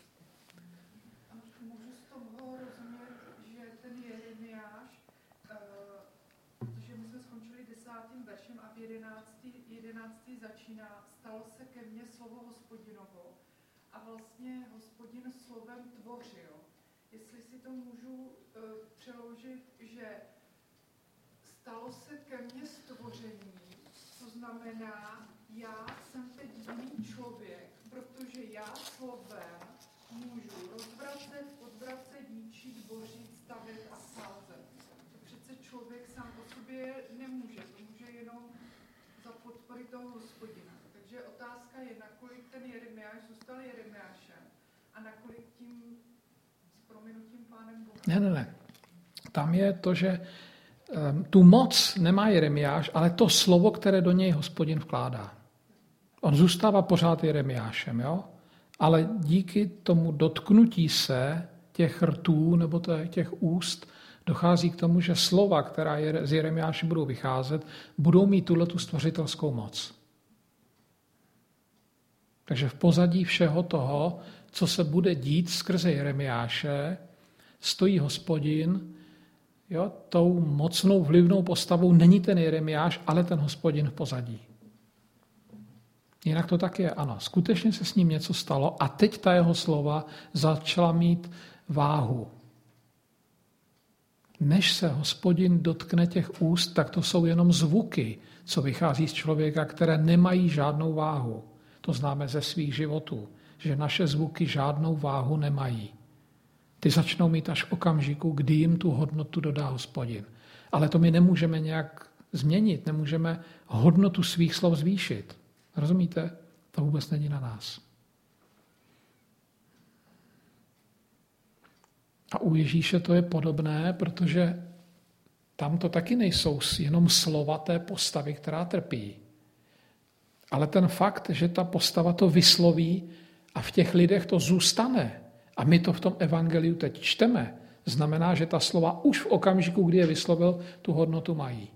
Můžu z toho rozumět, že ten Jeremiáš, protože my jsme skončili desátým veršem a v jedenáctý, jedenáctý začíná, stalo se ke mně slovo Hospodinovo a vlastně Hospodin slovem tvořil. Jestli si to můžu uh, přeložit, že stalo se ke mně stvoření, to znamená, já jsem teď jiný člověk, protože já slovem můžu rozvracet, odvracet, ničit, bořit, stavět a sázet. To přece člověk sám o sobě nemůže, to může jenom za podpory toho Hospodina. Takže otázka je, nakolik ten Jeremiáš zůstal Jeremiášem a nakolik tím prominutím Pánem Bohem. Ne, ne, ne. Tam je to, že um, tu moc nemá Jeremiáš, ale to slovo, které do něj Hospodin vkládá. On zůstává pořád Jeremiášem, jo? Ale díky tomu dotknutí se těch rtů nebo těch úst dochází k tomu, že slova, která je, z Jeremiáše budou vycházet, budou mít tuhletu stvořitelskou moc. Takže v pozadí všeho toho, co se bude dít skrze Jeremiáše, stojí Hospodin, jo, tou mocnou vlivnou postavou není ten Jeremiáš, ale ten Hospodin v pozadí. Jinak to tak je, ano. Skutečně se s ním něco stalo a teď ta jeho slova začala mít váhu. Než se Hospodin dotkne těch úst, tak to jsou jenom zvuky, co vychází z člověka, které nemají žádnou váhu. To známe ze svých životů, že naše zvuky žádnou váhu nemají. Ty začnou mít až v okamžiku, kdy jim tu hodnotu dodá Hospodin. Ale to my nemůžeme nějak změnit, nemůžeme hodnotu svých slov zvýšit. Rozumíte? To vůbec není na nás. A u Ježíše to je podobné, protože tam to taky nejsou jenom slova té postavy, která trpí. Ale ten fakt, že ta postava to vysloví a v těch lidech to zůstane, a my to v tom evangeliu teď čteme, znamená, že ta slova už v okamžiku, kdy je vyslovil, tu hodnotu mají.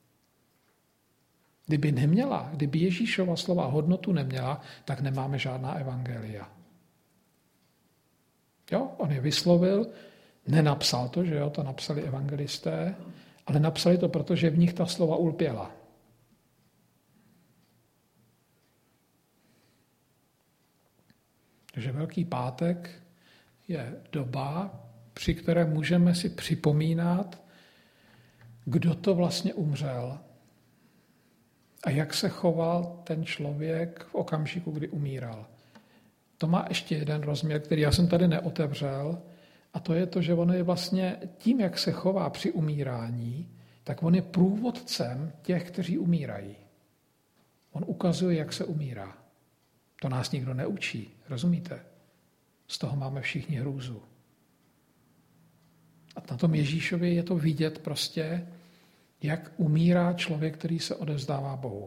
Kdyby neměla, kdyby Ježíšova slova hodnotu neměla, tak nemáme žádná evangelia. Jo, on je vyslovil, nenapsal to, že jo, to napsali evangelisté, ale napsali to, protože v nich ta slova ulpěla. Takže Velký pátek je doba, při které můžeme si připomínat, kdo to vlastně umřel a jak se choval ten člověk v okamžiku, kdy umíral. To má ještě jeden rozměr, který já jsem tady neotevřel, a to je to, že on je vlastně tím, jak se chová při umírání, tak on je průvodcem těch, kteří umírají. On ukazuje, jak se umírá. To nás nikdo neučí, rozumíte? Z toho máme všichni hrůzu. A na tom Ježíšovi je to vidět prostě, jak umírá člověk, který se odevzdává Bohu.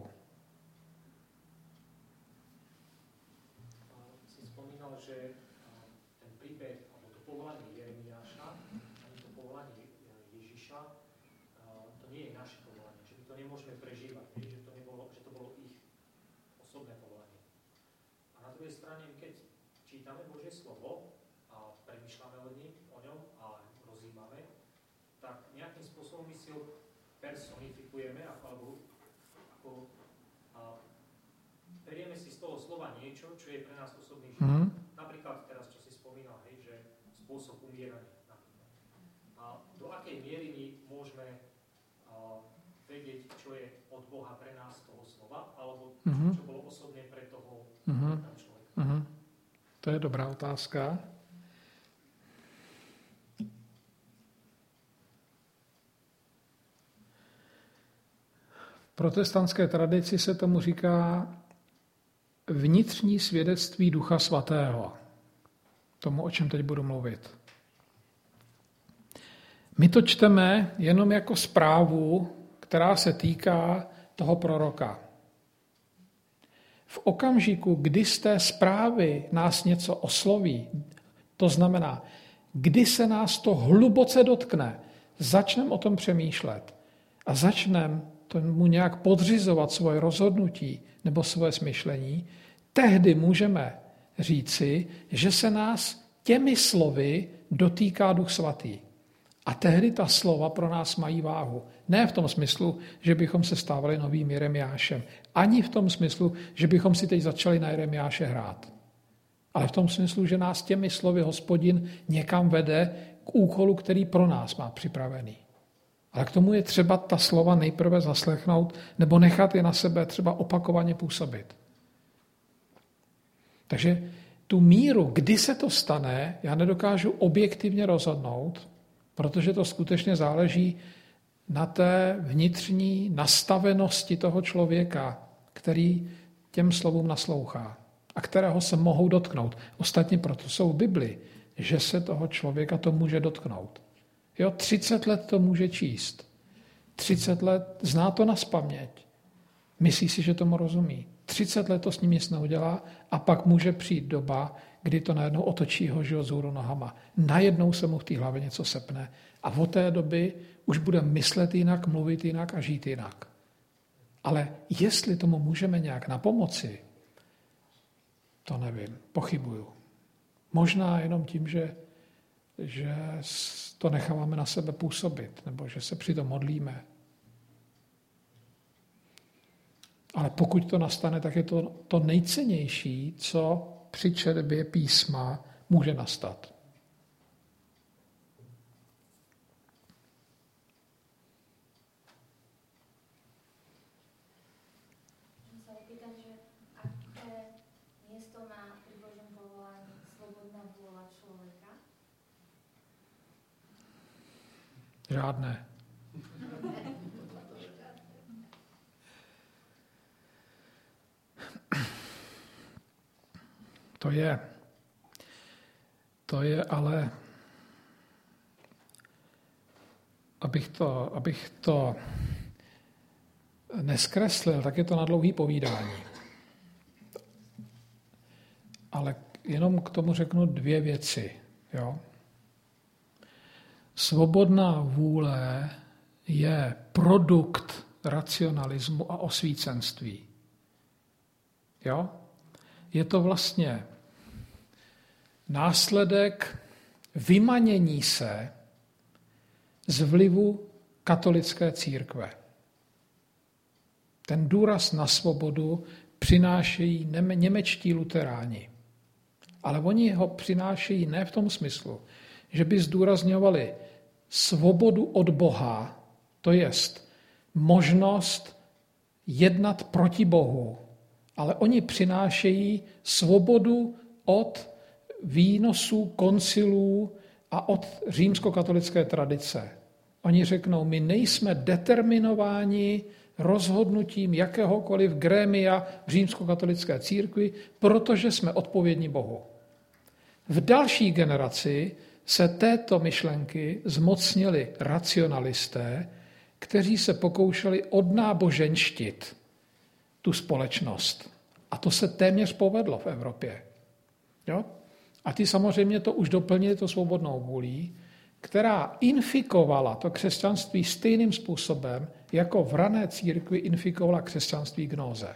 Si spomínal, že ten príbeh, alebo to povolanie Jeremiáša, ani to povolanie Ježiša, to nie je naše povolanie, že my to nemôžeme prežívať, že to, nebolo, že to bolo ich osobné povolanie. A na druhej strane, keď čítame Božie slovo a premýšľame o ním, o ňom a rozjímame, tak nejakým spôsobom my si ho personifikujeme, alebo ako a berieme si z toho slova niečo, čo je pre nás osobný život. Mm. Napríklad teraz, čo si spomínal, hej, že spôsob umierania. Napríklad. A do akej miery my môžeme a, vedieť, čo je od Boha pre nás toho slova, alebo mm-hmm. čo bolo osobne pre toho mm-hmm. človeka. Mm-hmm. To je dobrá otázka. V protestantské tradici se tomu říká vnitřní svědectví Ducha Svatého. Tomu, o čem teď budu mluvit. My to čteme jenom jako zprávu, která se týká toho proroka. V okamžiku, kdy z té zprávy nás něco osloví, to znamená, kdy se nás to hluboce dotkne, začneme o tom přemýšlet a začneme tomu nějak podřizovat svoje rozhodnutí nebo svoje smyšlení, tehdy můžeme říci, že se nás těmi slovy dotýká Duch Svatý. A tehdy ta slova pro nás mají váhu. Ne v tom smyslu, že bychom se stávali novým Jeremiášem. Ani v tom smyslu, že bychom si teď začali na Jeremiáše hrát. Ale v tom smyslu, že nás těmi slovy Hospodin někam vede k úkolu, který pro nás má připravený. Ale k tomu je třeba ta slova nejprve zaslechnout nebo nechat je na sebe třeba opakovaně působit. Takže tu míru, kdy se to stane, já nedokážu objektivně rozhodnout, protože to skutečně záleží na té vnitřní nastavenosti toho člověka, který těm slovům naslouchá a kterého se mohou dotknout. Ostatně proto jsou v Bibli, že se toho člověka to může dotknout. Jo, třicet let to může číst. třicet let zná to nazpaměť. Myslí si, že tomu rozumí. třicet let to s ním nic neudělá a pak může přijít doba, kdy to najednou otočí jeho život vzhůru nohama. Najednou se mu v té hlavě něco sepne a od té doby už bude myslet jinak, mluvit jinak a žít jinak. Ale jestli tomu můžeme nějak napomoci, to nevím, pochybuju. Možná jenom tím, že, že to necháváme na sebe působit, nebo že se přitom modlíme. Ale pokud to nastane, tak je to to nejcennější, co při četbě písma může nastat. Můžu se opýtat, že aké město má pri Božom povolání slobodná vôľa člověka? Žádné. To je, to je ale, abych to, abych to neskreslil, tak je to na dlouhý povídání. ale jenom k tomu řeknu dvě věci. Jo? Svobodná vůle je produkt racionalismu a osvícenství. Jo? Je to vlastně následek vymanění se z vlivu katolické církve. Ten důraz na svobodu přinášejí němečtí luteráni. Ale oni ho přinášejí ne v tom smyslu, že by zdůrazňovali svobodu od Boha, to jest možnost jednat proti Bohu, ale oni přinášejí svobodu od výnosů koncilů a od římskokatolické tradice. Oni řeknou, my nejsme determinováni rozhodnutím jakéhokoliv grémia v římskokatolické církvi, protože jsme odpovědní Bohu. V další generaci se této myšlenky zmocnili racionalisté, kteří se pokoušeli odnáboženštit tu společnost. A to se téměř povedlo v Evropě. Jo? A ty samozřejmě to už doplnili to svobodnou vůlí, která infikovala to křesťanství stejným způsobem, jako v rané církvi infikovala křesťanství gnóze.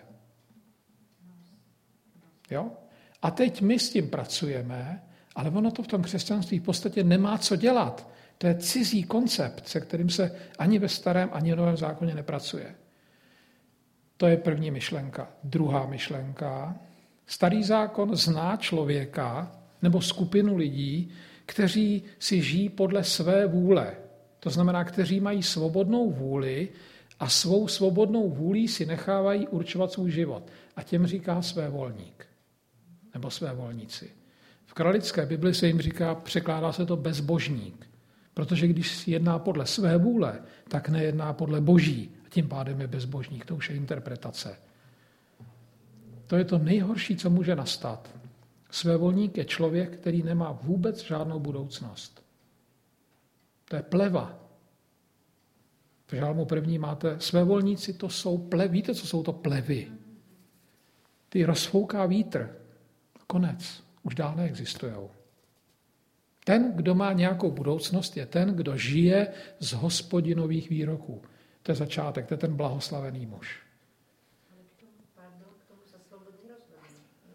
Jo? A teď my s tím pracujeme, ale ono to v tom křesťanství v podstatě nemá co dělat. To je cizí koncept, se kterým se ani ve starém, ani v novém zákoně nepracuje. To je první myšlenka. Druhá myšlenka. Starý zákon zná člověka nebo skupinu lidí, kteří si žijí podle své vůle. To znamená, kteří mají svobodnou vůli a svou svobodnou vůlí si nechávají určovat svůj život. A těm říká svévolník. Nebo svévolníci. V kralické Bibli se jim říká, překládá se to bezbožník. Protože když jedná podle své vůle, tak nejedná podle boží. A tím pádem je bezbožník. To už je interpretace. To je to nejhorší, co může nastat. Svévolník je člověk, který nemá vůbec žádnou budoucnost. To je pleva. V žálmu první máte, svévolníci to jsou plevy. Víte, co jsou to plevy? Ty rozfouká vítr. Konec. Už dál neexistují. Ten, kdo má nějakou budoucnost, je ten, kdo žije z hospodinových výroků. To je začátek, to je ten blahoslavený muž. Ale k tomu, pardon, k tomu sa slobodne rozhodne.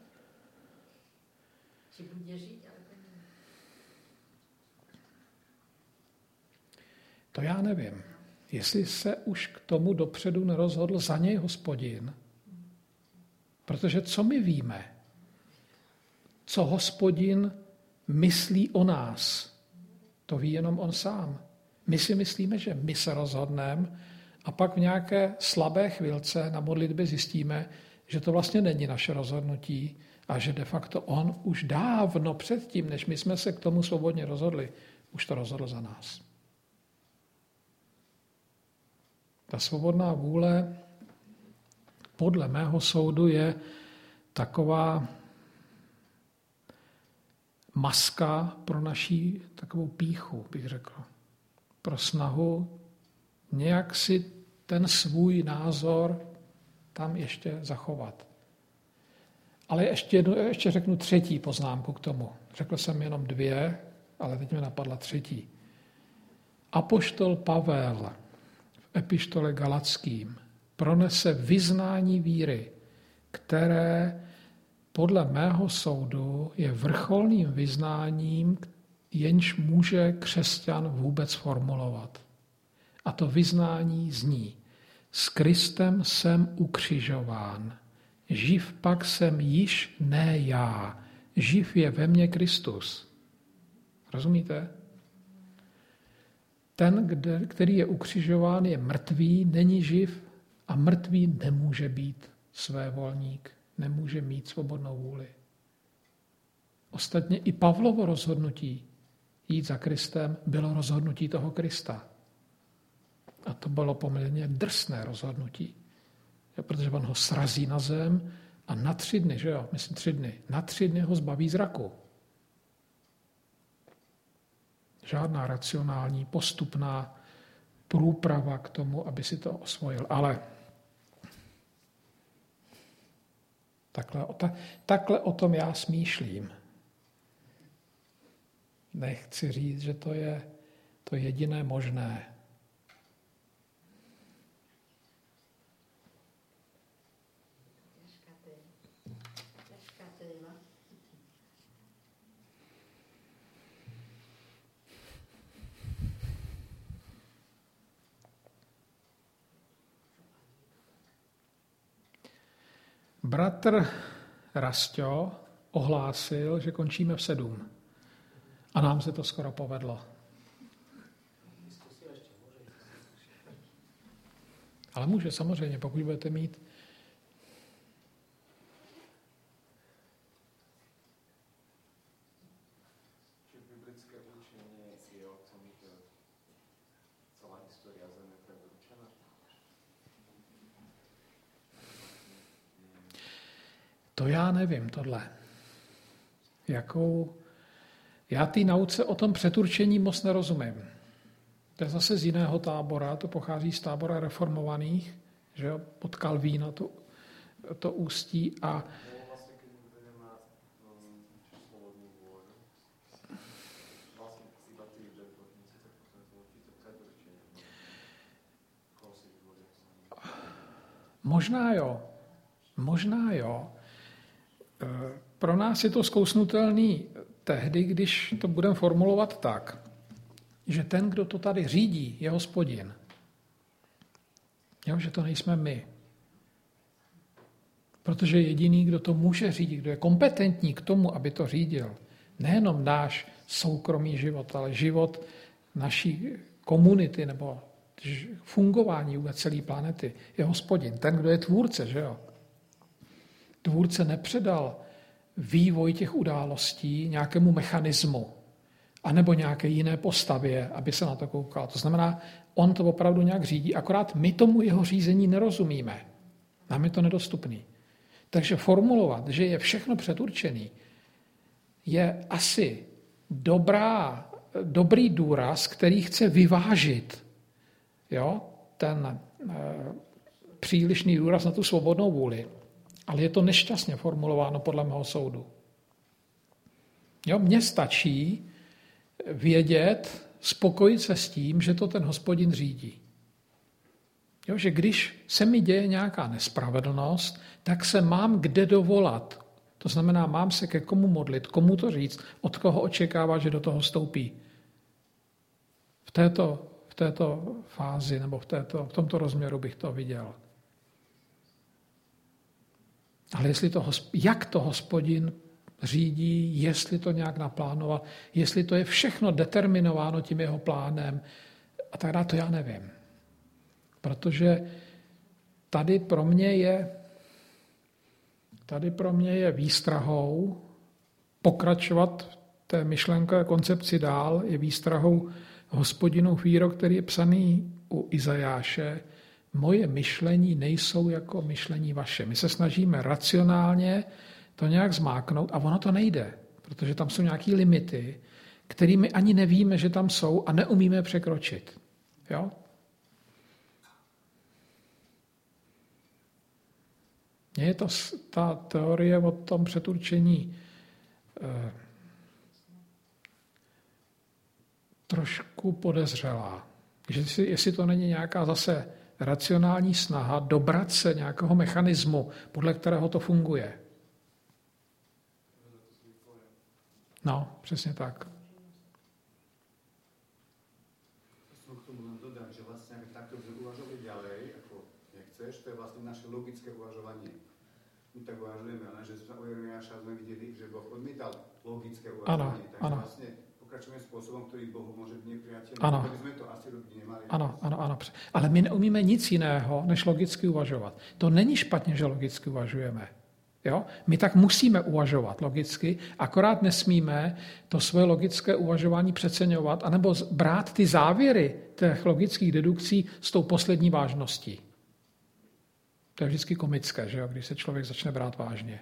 Či bude žiť, alebo nie. To já nevím. Jestli se už k tomu dopředu nerozhodl za něj Hospodin, protože co my víme? Co Hospodin myslí o nás? To ví jenom on sám. My si myslíme, že my se rozhodneme a pak v nějaké slabé chvilce na modlitbě zjistíme, že to vlastně není naše rozhodnutí a že de facto on už dávno předtím, než my jsme se k tomu svobodně rozhodli, už to rozhodl za nás. Ta svobodná vůle podle mého soudu je taková maska pro naší takovou pýchu, bych řekl. Pro snahu nějak si ten svůj názor tam ještě zachovat. Ale ještě, ještě řeknu třetí poznámku k tomu. Řekl jsem jenom dvě, ale teď mi napadla třetí. Apoštol Pavel v epištole Galackým pronese vyznání víry, které podle mého soudu je vrcholným vyznáním, jenž může křesťan vůbec formulovat. A to vyznání zní: s Kristem jsem ukřižován, živ pak jsem již ne já, živ je ve mně Kristus. Rozumíte? Ten, který je ukřižován, je mrtvý, není živ a mrtvý nemůže být svévolník, nemůže mít svobodnou vůli. Ostatně i Pavlovo rozhodnutí jít za Kristem bylo rozhodnutí toho Krista. A to bylo poměrně drsné rozhodnutí, protože on ho srazí na zem a na tři dny, že jo, myslím tři dny, na tři dny ho zbaví zraku. Žádná racionální, postupná průprava k tomu, aby si to osvojil. Ale Takhle, ta, takhle o tom já smýšlím. Nechci říct, že to je to jediné možné. Bratr Rastio ohlásil, že končíme v sedm. A nám se to skoro povedlo. Ale může, samozřejmě, pokud budete mít. Biblické učení je o tom, že celá história Zeme predurčená? To já nevím, tohle. Jakou... Já té nauce o tom předurčení moc nerozumím. To je zase z jiného tábora, to pochází z tábora reformovaných, že jo, od Kalvína to, to ústí a možná jo, možná jo. Pro nás je to zkousnutelný tehdy, když to budeme formulovat tak, že ten, kdo to tady řídí, je Hospodin. Jo, že to nejsme my. Protože jediný, kdo to může řídit, kdo je kompetentní k tomu, aby to řídil, nejenom náš soukromý život, ale život naší komunity nebo fungování vůbec celé planety, je Hospodin. Ten, kdo je tvůrce, že jo? Tvůrce nepředal vývoj těch událostí nějakému mechanismu anebo nějaké jiné postavě, aby se na to koukal. To znamená, on to opravdu nějak řídí, akorát my tomu jeho řízení nerozumíme. Nám je to nedostupný. Takže formulovat, že je všechno předurčený, je asi dobrá, dobrý důraz, který chce vyvážit, jo, ten e, přílišný důraz na tu svobodnou vůli. Ale je to nešťastně formulováno podle mého soudu. Jo, mně stačí vědět, spokojit se s tím, že to ten Hospodin řídí. Jo, že když se mi děje nějaká nespravedlnost, tak se mám kde dovolat. To znamená, mám se ke komu modlit, komu to říct, od koho očekává, že do toho vstoupí. V této, v této fázi nebo v, této, v tomto rozměru bych to viděl. Ale jestli to, jak to Hospodin řídí, jestli to nějak naplánoval, jestli to je všechno determinováno tím jeho plánem, a tak dále, to já nevím. Protože tady pro mě je, tady pro mě je výstrahou pokračovat v té myšlenkové koncepci dál, je výstrahou Hospodinův výrok, který je psaný u Izajáše. Moje myšlení nejsou jako myšlení vaše. My se snažíme racionálně to nějak zmáknout a ono to nejde, protože tam jsou nějaké limity, kterými ani nevíme, že tam jsou a neumíme překročit. Jo? Mně je to ta teorie o tom předurčení eh, trošku podezřelá. Jestli, jestli to není nějaká zase racionální snaha dobrat se nějakého mechanismu, podle kterého to funguje. No, přesně tak. Som k tomu len dodám, že vlastne ak takto by uvažovali ďalej, ako nechceš, to je vlastne naše logické uvažovanie. My tak uvažujeme, ale že u Jeremiáša sme videli, že Boh odmietal logické uvažovanie. Takže ano. vlastne pokračujeme spôsobom, ktorý Bohu môže byť nepriateľný. Ano. Tak sme to asi robiť nemali. Ano, ano, ano. Ale my neumíme nic jiného, než logicky uvažovat. To není špatně, že logicky uvažujeme. Jo? My tak musíme uvažovat logicky, akorát nesmíme to svoje logické uvažování přeceňovat anebo brát ty závěry těch logických dedukcí s tou poslední vážností. To je vždycky komické, že jo? Když se člověk začne brát vážně.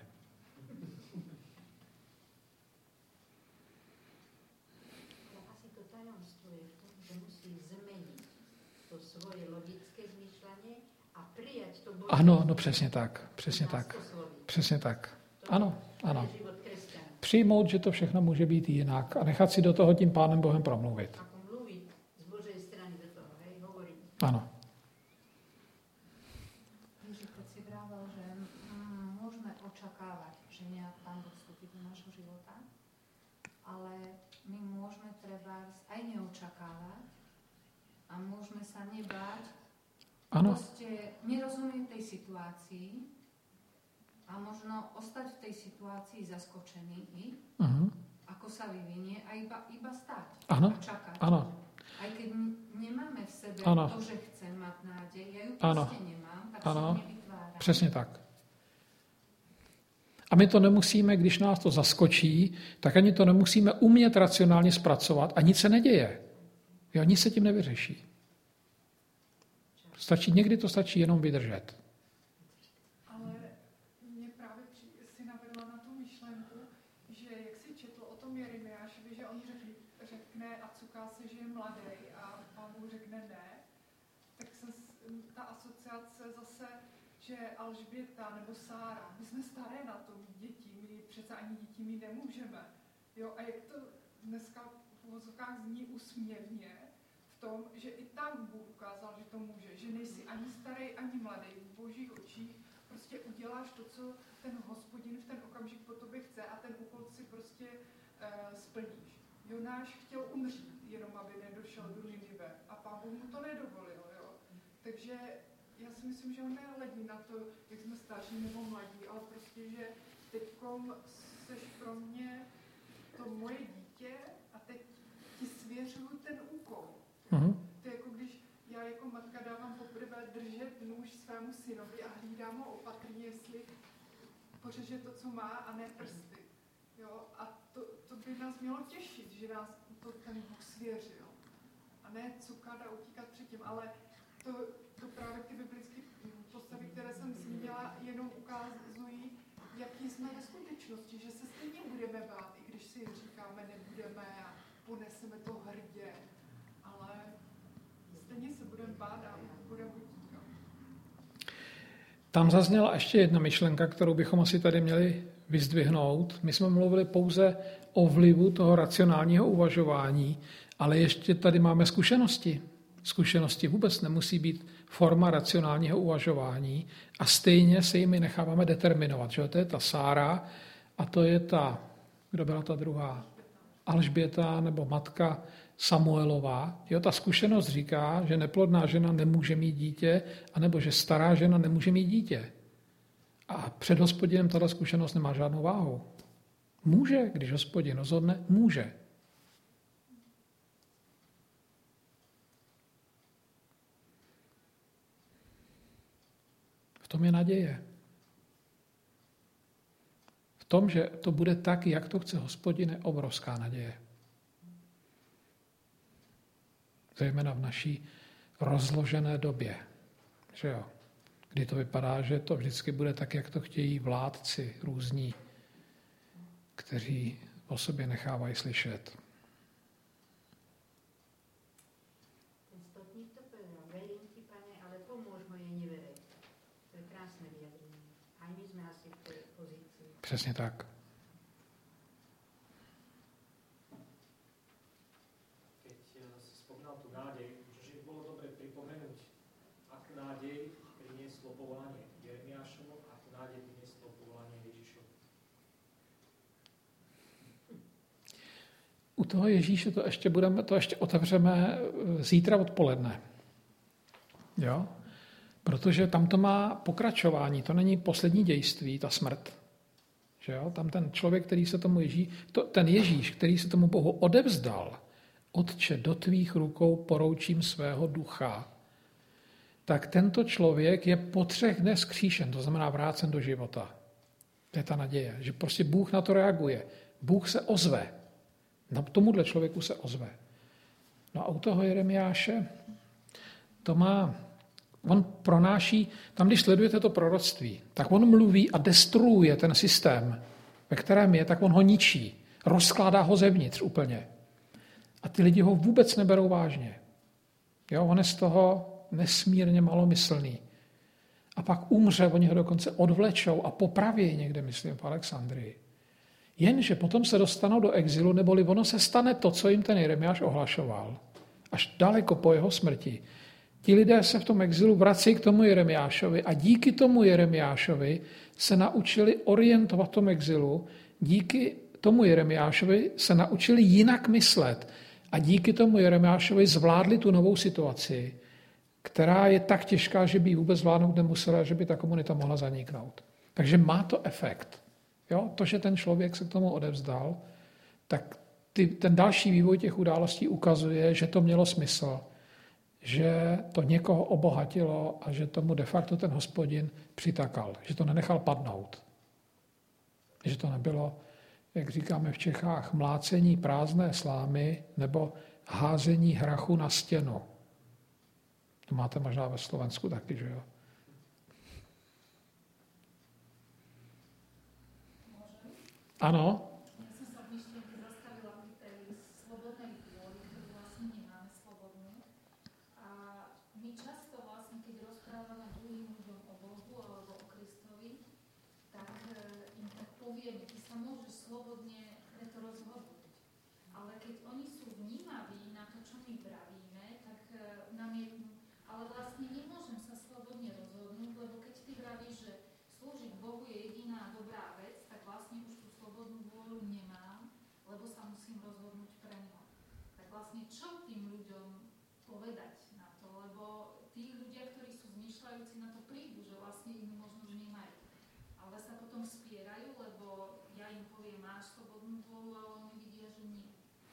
Asi to tajomstvo je v tom, že musí zmeniť to svoje logické zmýšľanie a prijať to Božie. Ano, no přesně tak, přesně nás tak, osloví. přesně tak. To Ano, je ano. život kresťana. Přijmout, že to všechno může být jinak a nechat si do toho tím Pánem Bohem promluvit. Ako mluviť z Božej strany do toho, hej, hovoriť. Ano. Ježiš, keď si vravel, že mm, môžeme očakávať, že nejak Pán Boh vstúpi do nášho života, ale my môžeme treba aj neočakávať a môžeme sa nebáť, Ano, proste nerozumieť tej situácii a možno ostať v tej situácii zaskočený, uh-huh. ako sa vyvinie a iba, iba stáť Ano, a čakať. ano, Aj keď n- nemáme v sebe Ano. to, že chcem mať nádej, ja ju Ano. proste nemám, tak Ano. si to nevytváram. přesně tak. A my to nemusíme, když nás to zaskočí, tak ani to nemusíme umět racionálně zpracovat a nic se neděje. Jo, nic se tím nevyřeší. Stačí, někdy to stačí jenom vydržet. Ale mě právě při- si navedla na tu myšlenku, že jak si četl o tom Jeremiášovi, že on řekne, řekne a cuká se, že je mladý a Pán Bůh řekne ne, tak se, ta asociace zase, že Alžběta nebo Sára, my jsme staré na to mít děti, my přece ani děti mít nemůžeme. Jo, a jak to dneska v uvozovkách zní úsměvně, v tom, že i tam Bůh ukázal, že to může, že nejsi ani starý, ani mladý, v božích očích prostě uděláš to, co ten Hospodin v ten okamžik po tobě chce a ten úkol si prostě uh, splníš. Jonáš chtěl umřít, jenom aby nedošel do Ninive a Pán Bůh mu to nedovolil, jo. Takže já si myslím, že on nehledí na to, jak jsme staří nebo mladí, ale prostě, že teďkom seš pro mě to moje dítě a teď ti svěřuju ten úkol. Uh-huh. To je jako když já jako matka dávám poprvé držet nůž svému synovi a hlídám ho opatrně, jestli pořeže to, co má, a ne prsty. Jo? A to, to by nás mělo těšit, že nás to ten Bůh svěřil. A ne cukat a utíkat předtím, ale to, to právě ty biblické postavy, které jsem zmínila, jenom ukazují, jaký jsme ve skutečnosti, že se stejně budeme bát, i když si říkáme nebudeme a poneseme to hrdě. Ale stejně se budeme bát a budeme utíkat. Tam zazněla ještě jedna myšlenka, kterou bychom asi tady měli vyzdvihnout. My jsme mluvili pouze o vlivu toho racionálního uvažování, ale ještě tady máme zkušenosti. Zkušenosti vůbec nemusí být forma racionálního uvažování a stejně se jimi necháváme determinovat. Že? To je ta Sára a to je ta, kdo byla ta druhá? Alžběta nebo matka Samuelová. Jo, ta zkušenost říká, že neplodná žena nemůže mít dítě, anebo že stará žena nemůže mít dítě. A před Hospodinem tato zkušenost nemá žádnou váhu. Může, když Hospodin rozhodne, může. V tom je naděje. V tom, že to bude tak, jak to chce Hospodin, je obrovská naděje. Zejména v naší rozložené době. Že jo? Kdy to vypadá, že to vždycky bude tak, jak to chtějí vládci různí, kteří o sobě nechávají slyšet. Ten stotník to povedal, verím ti, Pane, ale pomôž mojej nevere. To je krásne vyjadrenie. Aj my sme asi v tej pozícii. Přesně tak. Keď si spomínal tú nádej, že by bolo dobre pripomenúť, akú nádej prinieslo povolanie Jeremiášovu, akú nádej prinieslo povolanie Ježišovu. U toho Ježíše to ještě, budeme, to ještě otevřeme zítra odpoledne. Jo? Protože tam to má pokračování, to není poslední dějství, ta smrt. Že jo? Tam ten člověk, který se tomu Ježí, to, ten Ježíš, který se tomu Bohu odevzdal, Otče, do tvých rukou poroučím svého ducha, tak tento člověk je po třech dnech zkříšen, to znamená vrácen do života. To je ta naděje, že prostě Bůh na to reaguje. Bůh se ozve. Na tomuhle člověku se ozve. No a u toho Jeremiáše to má, on pronáší, tam když sledujete to proroctví, tak on mluví a destruuje ten systém, ve kterém je, tak on ho ničí. Rozkládá ho zevnitř úplně. A ty lidi ho vůbec neberou vážně. Jo, on je z toho nesmírně malomyslný. A pak umře, oni ho dokonce odvlečou a popraví někde, myslím, v Alexandrii. Jenže potom se dostanou do exilu, neboli ono se stane to, co jim ten Jeremiáš ohlašoval. Až daleko po jeho smrti. Ti lidé se v tom exilu vrací k tomu Jeremiášovi a díky tomu Jeremiášovi se naučili orientovat v tom exilu, díky tomu Jeremiášovi se naučili jinak myslet a díky tomu Jeremiášovi zvládli tu novou situaci, která je tak těžká, že by ji vůbec zvládnout nemusela, že by ta komunita mohla zaniknout. Takže má to efekt. Jo? To, že ten člověk se k tomu odevzdal, tak ty, ten další vývoj těch událostí ukazuje, že to mělo smysl, že to někoho obohatilo a že tomu de facto ten Hospodin přitakal, že to nenechal padnout. Že to nebylo, jak říkáme v Čechách, mlácení prázdné slámy nebo házení hrachu na stěnu. To máte možná ve Slovensku taky, že jo? Ano? Ja som sa v myšlienke zastavila pri tej slobodnej vôli, ktorú vlastne nemáme slobodnú. A my často vlastne, keď rozprávame druhým ľuďom o Bohu alebo o Kristovi, tak im tak povieme, ty sa môžeš slobodne preto rozhodnúť. Ale keď oni sú vnímaví na to, čo my vravíme, tak namietnú, ale vlastne nemôžem sa slobodne rozhodnúť, lebo keď ty vravíš, že slúžiť Bohu je jediná dobrá vec, tak vlastne už tú slobodnú vôľu nemám, lebo sa musím rozhodnúť pre ňo. Tak vlastne čo tým ľuďom povedať na to, lebo tí ľudia, ktorí sú zmýšľajúci, na to prídu, že vlastne inú možnosť nemajú. Ale sa potom spierajú, lebo ja im poviem, máš slobodnú vôľu, ale oni vidia, že nie.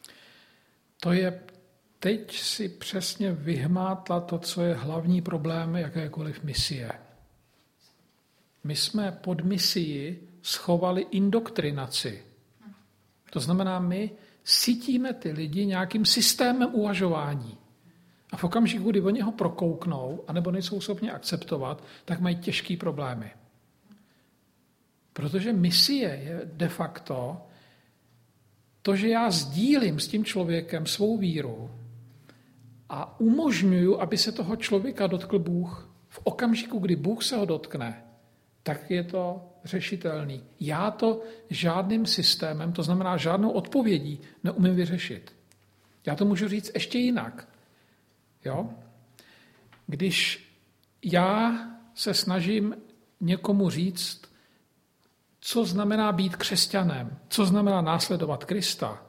To je, teď si přesně vyhmátla to, co je hlavní problém jakékoliv misie. My jsme pod misii schovali indoktrinaci. To znamená, my sytíme ty lidi nějakým systémem uvažování. A v okamžiku, kdy oni ho prokouknou, anebo nejsou schopni akceptovat, tak mají těžké problémy. Protože misie je de facto to, že já sdílím s tím člověkem svou víru a umožňuju, aby se toho člověka dotkl Bůh. V okamžiku, kdy Bůh se ho dotkne, tak je to řešitelný. Já to žádným systémem, to znamená žádnou odpovědí, neumím vyřešit. Já to můžu říct ještě jinak. Jo? Když já se snažím někomu říct, co znamená být křesťanem, co znamená následovat Krista,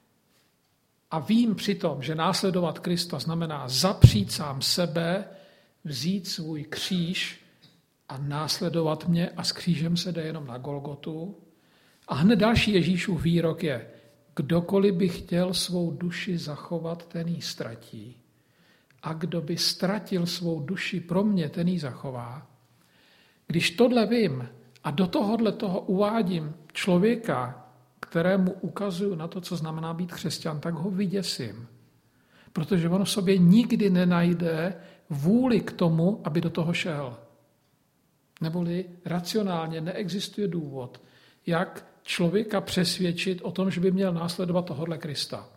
a vím přitom, že následovat Krista znamená zapřít sám sebe, vzít svůj kříž a následovat mě a s křížem se jde jenom na Golgotu. A hned další Ježíšův výrok je, kdokoliv by chtěl svou duši zachovat, ten ji ztratí. A kdo by ztratil svou duši pro mě, ten ji zachová. Když tohle vím a do tohohle toho uvádím člověka, kterému ukazuju na to, co znamená být křesťan, tak ho vyděsím. Protože on v sobě nikdy nenajde vůli k tomu, aby do toho šel. Neboli racionálně neexistuje důvod, jak člověka přesvědčit o tom, že by měl následovat tohohle Krista.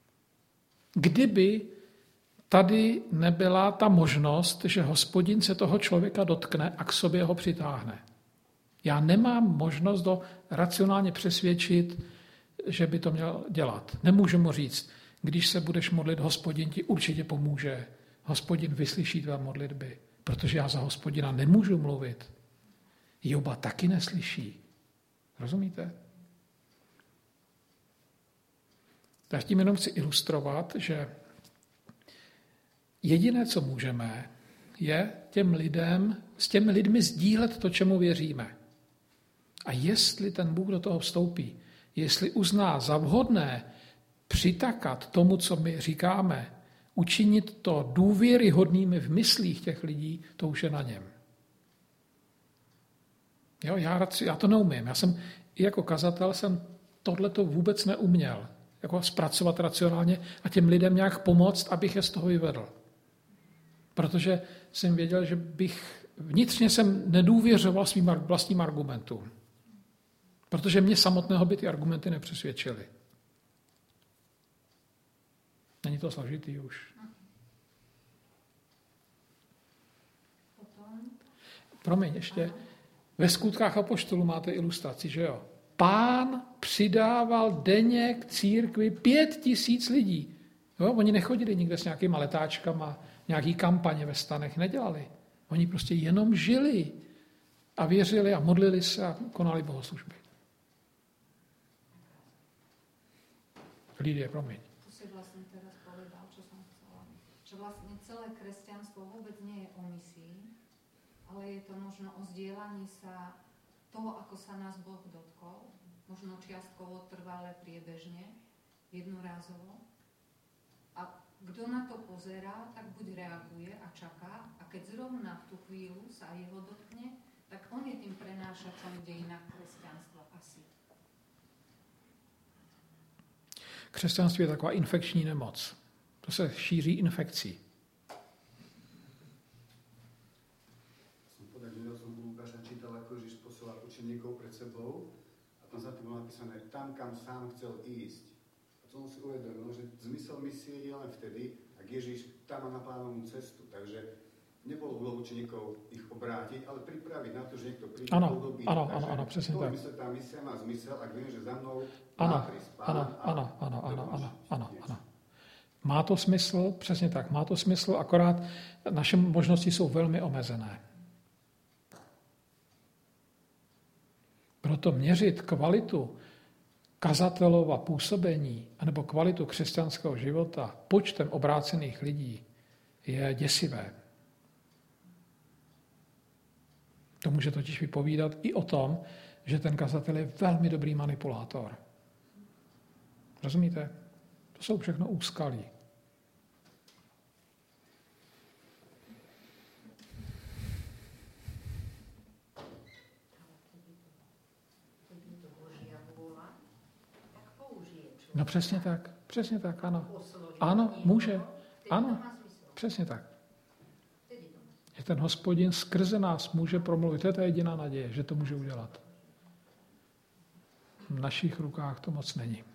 Kdyby tady nebyla ta možnost, že Hospodin se toho člověka dotkne a k sobě ho přitáhne. Já nemám možnost ho racionálně přesvědčit, že by to měl dělat. Nemůžu mu říct, když se budeš modlit, Hospodin ti určitě pomůže. Hospodin vyslyší tvé modlitby, protože já za Hospodina nemůžu mluvit. Joba taky neslyší. Rozumíte? Já tím jenom chci ilustrovat, že jediné, co můžeme, je těm lidem, s těmi lidmi sdílet to, čemu věříme. A jestli ten Bůh do toho vstoupí, jestli uzná za vhodné přitakat tomu, co my říkáme, učinit to důvěryhodnými v myslích těch lidí, to už je na něm. Jo, já, já to neumím. Já jsem i jako kazatel jsem tohleto vůbec neuměl. Jako zpracovat racionálně a těm lidem nějak pomoct, abych je z toho vyvedl. Protože jsem věděl, že bych vnitřně jsem nedůvěřoval svým vlastním argumentům. Protože mě samotného by ty argumenty nepřesvědčily. Není to složitý už. Promiň, ještě. Ve Skutkách apoštolů máte ilustraci, že jo? Pán přidával denně k církvi pět tisíc lidí. Jo? Oni nechodili nikde s nějakýma letáčkama, nějaký kampaně ve stanech nedělali. Oni prostě jenom žili a věřili a modlili se a konali bohoslužby. Lidie, promiň. To si vlastne teraz povedal, čo som chcela. Že vlastne celé kresťanstvo vôbec nie je o misii, ale je to možno o zdieľaní sa toho, ako sa nás Boh dotkol, možno čiastkovo, trvale, priebežne, jednorázovo. A kto na to pozerá, tak buď reaguje a čaká, a keď zrovna v tú chvíľu sa jeho dotkne, tak on je tým prenášačom v dejinách kresťanstva asi. Křesťanství je taková infekční nemoc. To se šíří infekcí. Som povedal, že som u Lukáša čítal, ako Ježiš posielal učeníkov pred sebou a tam za tým bolo napísané tam, kam sám chcel ísť. A to som si uvedomil, že zmysel misie je len vtedy, ak Ježiš tam má naplánovanú cestu. Takže nebolo úlohu učeníkov ich obrátiť, ale pripraviť na to, že niekto príde ano, do doby. Ano, ano, ano, přesně tak. Mysle, tá misia má zmysel, ak viem, že za mnou ano, má prísť Pán. Ano, ano, ano, ano, ano, ano, ano. Má to smysl, přesně tak, má to smysl, akorát naše možnosti jsou velmi omezené. Proto měřit kvalitu kazatelova působení anebo kvalitu křesťanského života počtem obrácených lidí je děsivé. To může totiž vypovídat i o tom, že ten kazatel je velmi dobrý manipulátor. Rozumíte? To jsou všechno úskalí. No přesně tak, přesně tak, ano. Ano, může, ano, přesně tak. Že ten Hospodin skrze nás může promluvit. To je ta jediná naděje, že to může udělat. V našich rukách to moc není.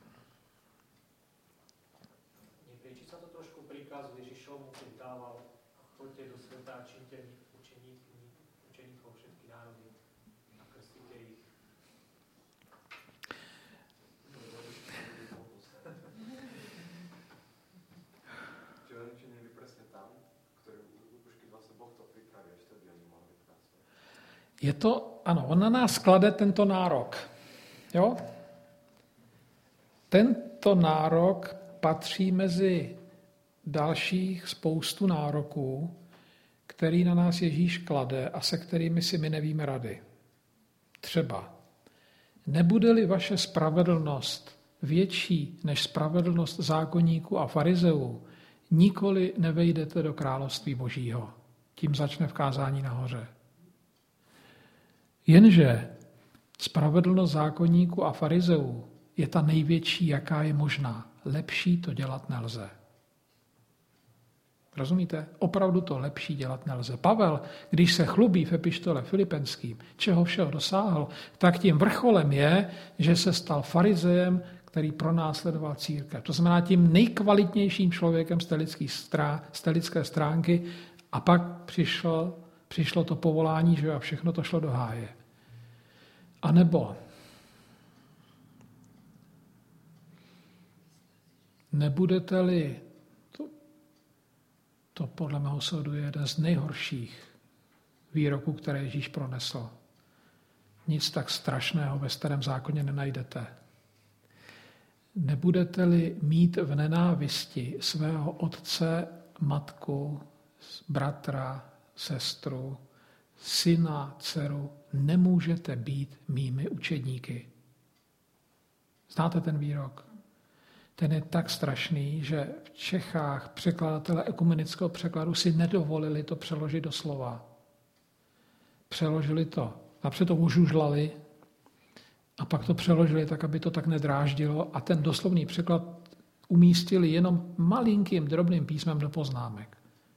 Nepríči sa to trošku príkaz Ježišovmu, keď dával: choďte do sveta a čiňte učeníkov všetky národy a krstite ich. Čiže oni činili presne tam, ktoré už keď vlastne Boh to pripraví, až vtedy oni mohli pracovať. Je to, ano, on na nás klade tento nárok. Jo? Tento nárok patří mezi dalších spoustu nároků, který na nás Ježíš klade a se kterými si my nevíme rady. Třeba, nebude-li vaše spravedlnost větší než spravedlnost zákonníků a farizeů, nikoli nevejdete do království Božího. Tím začne v kázání nahoře. Jenže spravedlnost zákonníků a farizeů je ta největší, jaká je možná. Lepší to dělat nelze. Rozumíte? Opravdu to lepší dělat nelze. Pavel, když se chlubí v epištole Filipenským, čeho všeho dosáhl, tak tím vrcholem je, že se stal farizejem, který pronásledoval církev. To znamená tím nejkvalitnějším člověkem z té lidské stránky a pak přišlo, přišlo to povolání, že a všechno to šlo do háje. A nebo nebudete-li, to, to podle mého soudu je jeden z nejhorších výroků, které Ježíš pronesl. Nic tak strašného ve Starém zákoně nenajdete. Nebudete-li mít v nenávisti svého otce, matku, bratra, sestru, syna, dceru, nemůžete být mými učedníky. Znáte ten výrok? Ten je tak strašný, že v Čechách překladatelé ekumenického překladu si nedovolili to přeložit do slova. Přeložili to, napřed to užužlali a pak to přeložili tak, aby to tak nedráždilo a ten doslovný překlad umístili jenom malinkým drobným písmem do poznámek.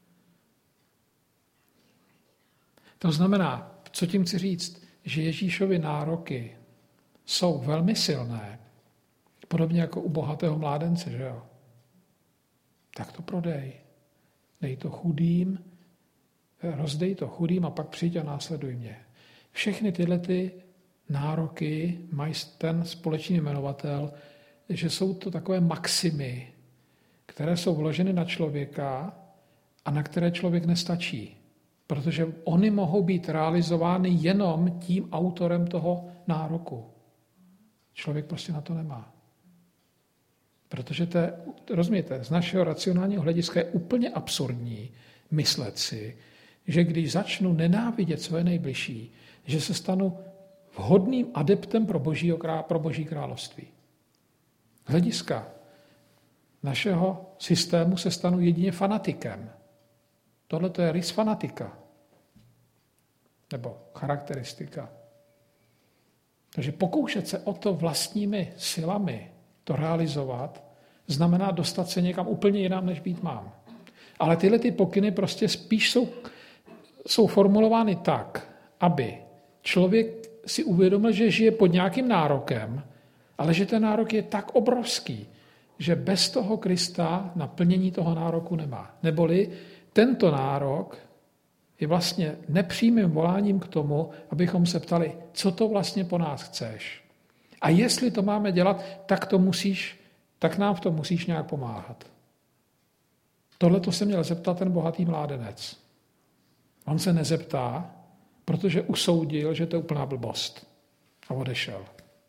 To znamená, co tím chci říct, že Ježíšovy nároky jsou velmi silné, podobně jako u bohatého mládence, že jo? Tak to prodej. Dej to chudým, rozdej to chudým a pak přijď a následuj mě. Všechny tyhle ty nároky mají ten společný jmenovatel, že jsou to takové maximy, které jsou vloženy na člověka a na které člověk nestačí. Protože oni mohou být realizovány jenom tím autorem toho nároku. Člověk prostě na to nemá. Protože to je, rozumíte, z našeho racionálního hlediska je úplně absurdní myslet si, že když začnu nenávidět své nejbližší, že se stanu vhodným adeptem pro, božího, pro boží království. Z hlediska našeho systému se stanu jedině fanatikem. Tohle to je rys fanatika. Nebo charakteristika. Takže pokoušet se o to vlastními silami to realizovat, znamená dostat se někam úplně jinam, než být mám. Ale tyhle ty pokyny prostě spíš jsou, jsou formulovány tak, aby člověk si uvědomil, že žije pod nějakým nárokem, ale že ten nárok je tak obrovský, že bez toho Krista naplnění toho nároku nemá. Neboli tento nárok je vlastně nepřímým voláním k tomu, abychom se ptali, co to vlastně po nás chceš. A jestli to máme dělat, tak, to musíš, tak nám v tom musíš nějak pomáhat. Tohle to se měl zeptat ten bohatý mládenec. On se nezeptá, protože usoudil, že to je úplná blbost. A odešel.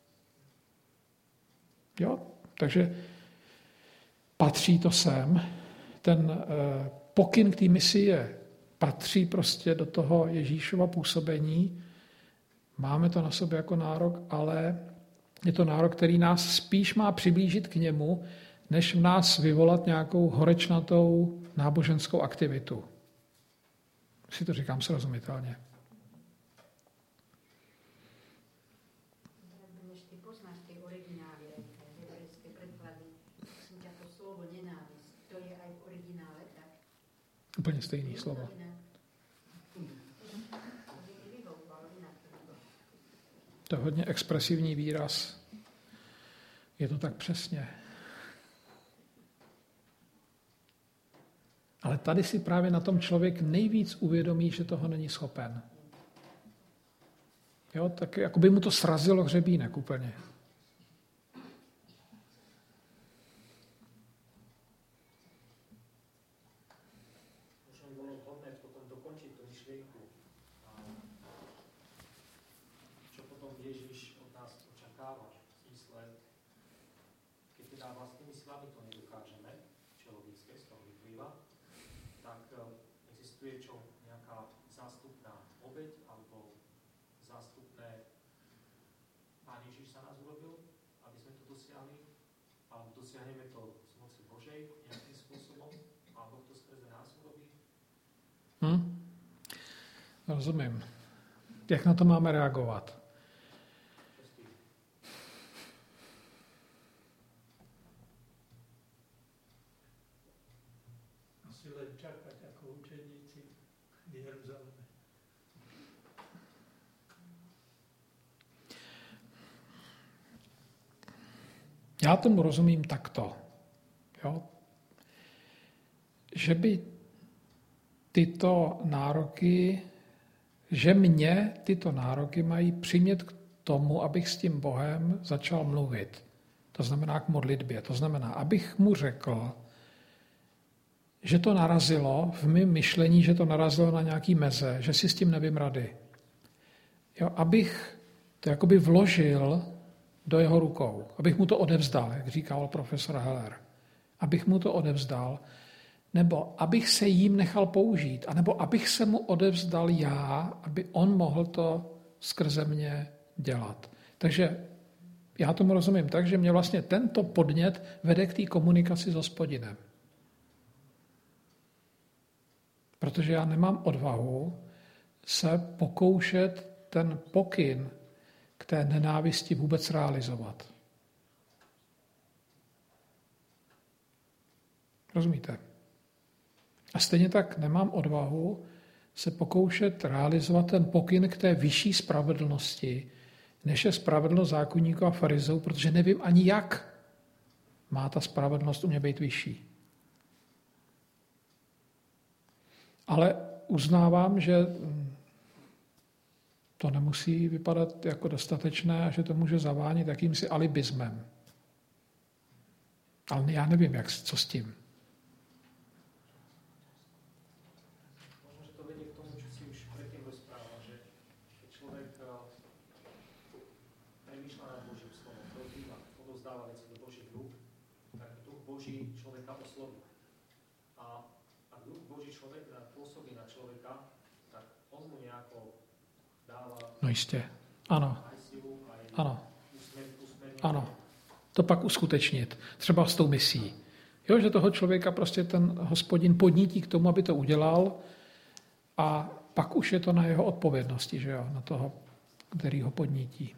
Jo? Takže patří to sem. Ten eh, pokyn k té misi je, patří prostě do toho Ježíšova působení. Máme to na sobě jako nárok, ale je to nárok, který nás spíš má přiblížit k němu, než v nás vyvolat nějakou horečnatou náboženskou aktivitu. Si to říkám srozumitelně. Než ty poznáš ty originály, hebrejské preklady, prosím ťa, to slovo nenávist, to je aj v originále, tak? Úplně stejný slovo. To je hodně expresivní výraz. Je to tak přesně. Ale tady si právě na tom člověk nejvíc uvědomí, že toho není schopen. Jo, tak jako by mu to srazilo hřebínek úplně. Možno by bolo vhodné potom dokončiť tú myšlienku. Čo potom Ježiš od nás očakáva v zmysle, keď teda vlastnými silami to nedokážeme, čo logické z toho vyplýva, tak existuje čo nejaká zástupná obeť alebo zástupné Pán Ježiš sa nás urobil, aby sme to dosiahli, alebo dosiahneme to z moci Božej nejakým spôsobom, alebo to skrze nás urobí. Hm? Rozumím. Jak na to máme reagovat? Asi len čakať ako učeníci v Jeruzaleme. Já tomu rozumím takto. Jo? Že by tyto nároky, že mě tyto nároky mají přimět k tomu, abych s tím Bohem začal mluvit. To znamená k modlitbě. To znamená, abych mu řekl, že to narazilo v mém myšlení, že to narazilo na nějaký meze, že si s tím nevím rady. Jo, abych to jakoby vložil do jeho rukou, abych mu to odevzdal, jak říkal profesor Heller. Abych mu to odevzdal, nebo abych se jím nechal použít, anebo abych se mu odevzdal já, aby on mohl to skrze mě dělat. Takže já tomu rozumím tak, že mě vlastně tento podnět vede k té komunikaci s Hospodinem. Protože já nemám odvahu se pokoušet ten pokyn k té nenávisti vůbec realizovat. Rozumíte? A stejně tak nemám odvahu se pokoušet realizovat ten pokyn k té vyšší spravedlnosti, než je spravedlnost zákonníků a farizeů, protože nevím ani jak má ta spravedlnost u mě být vyšší. Ale uznávám, že to nemusí vypadat jako dostatečné a že to může zavánit jakýmsi alibismem. Ale já nevím, jak, co s tím. Možno, že to vedie k tomu, čo si už predtým rozprával, že keď človek premýšľa nad Božím slovom, rozvíja, odovzdáva veci do Božích rúk, tak duch Boží človeka osloví. A ak duch Boží človeka pôsobí na človeka, tak on mu nejako dáva No jistě, ano, aj silu, aj ano, úsmer, úsmernie. ano. To pak uskutečnit, třeba s tou misí. Jo, že toho člověka prostě ten Hospodin podnítí k tomu, aby to udělal a pak už je to na jeho odpovědnosti, že jo, na toho, který ho podnítí.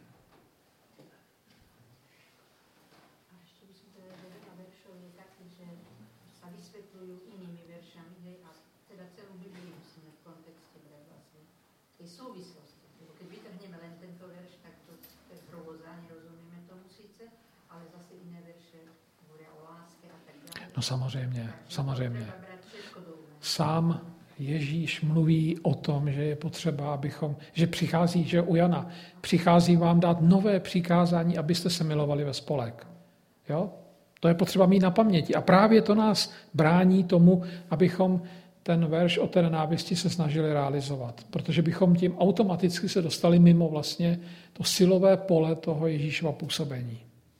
A ešte by som teda veľa veršov je taký, že sa vysvetľujú inými veršami, hej, a teda celú Bibliu musíme v kontexte brať vlastne tej súvislosti. Lebo keď vytrhneme len tento verš, tak to je hrôza, nerozumieme tomu síce, ale zase iné verše hovoria o láske a tak ďalej. No samozřejmě, Takže samozřejmě. treba brať všetko do úvahy. Sám Ježíš mluví o tom, že je potřeba, abychom, že přichází, že u Jana, přichází vám dát nové přikázání, abyste se milovali ve spolek. Jo? To je potřeba mít na paměti. A právě to nás brání tomu, abychom ten verš o té nenávisti se snažili realizovat. Protože bychom tím automaticky se dostali mimo vlastně to silové pole toho Ježíšova působení.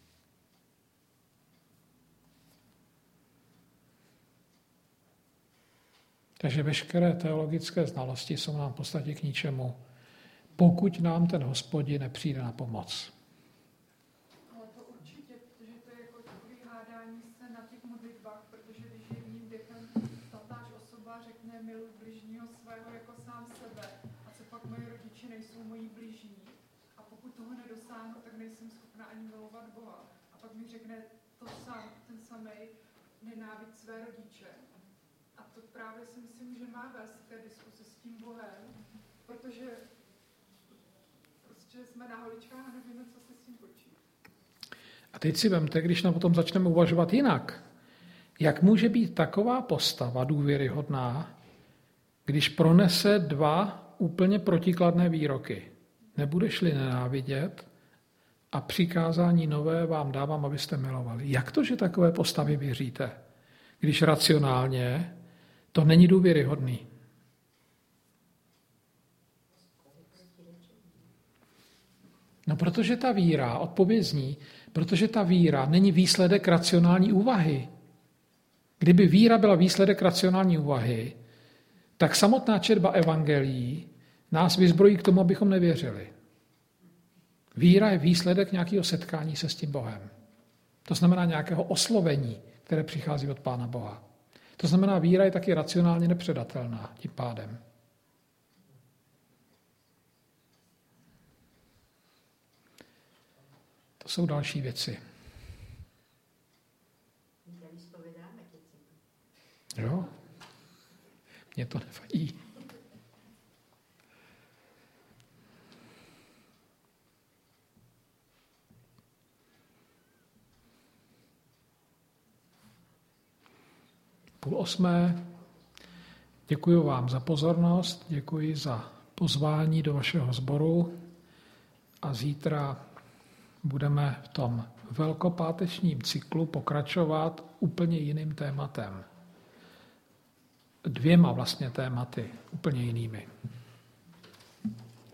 Takže veškeré teologické znalosti jsou nám v podstatě k ničemu, pokud nám ten Hospodin nepřijde na pomoc. Ale to určitě, protože to je jako takový hádání se na těch modlitbách, protože když jedním dechem tatáž osoba řekne miluj bližního svého jako sám sebe, a co pak moji rodiče nejsou moji bližní, a pokud toho nedosáhnu, tak nejsem schopna ani milovat Boha. A pak mi řekne to sám, ten samej nenávid své rodiče. A to právě si myslím, že má vést té diskuse s tím Bohem, protože prostě jsme na holičkách a nevíme, co se s tím počít. A teď si vemte, když na tom začneme uvažovat jinak, jak může být taková postava důvěryhodná, když pronese dva úplně protikladné výroky. Nebudeš-li nenávidět a přikázání nové vám dávám, abyste milovali. Jak to, že takové postavy věříte, když racionálně to není důvěryhodný? No protože ta víra, odpověď zní, protože ta víra není výsledek racionální úvahy. Kdyby víra byla výsledek racionální úvahy, tak samotná četba evangelií nás vyzbrojí k tomu, abychom nevěřili. Víra je výsledek nějakého setkání se s tím Bohem. To znamená nějakého oslovení, které přichází od Pána Boha. To znamená, víra je taky racionálně nepředatelná tím pádem. To jsou další věci. Jo? Mně to nevadí. Půl osmé. Děkuji vám za pozornost, děkuji za pozvání do vašeho sboru a zítra budeme v tom velkopátečním cyklu pokračovat úplně jiným tématem. Dvěma vlastně tématy, úplně jinými.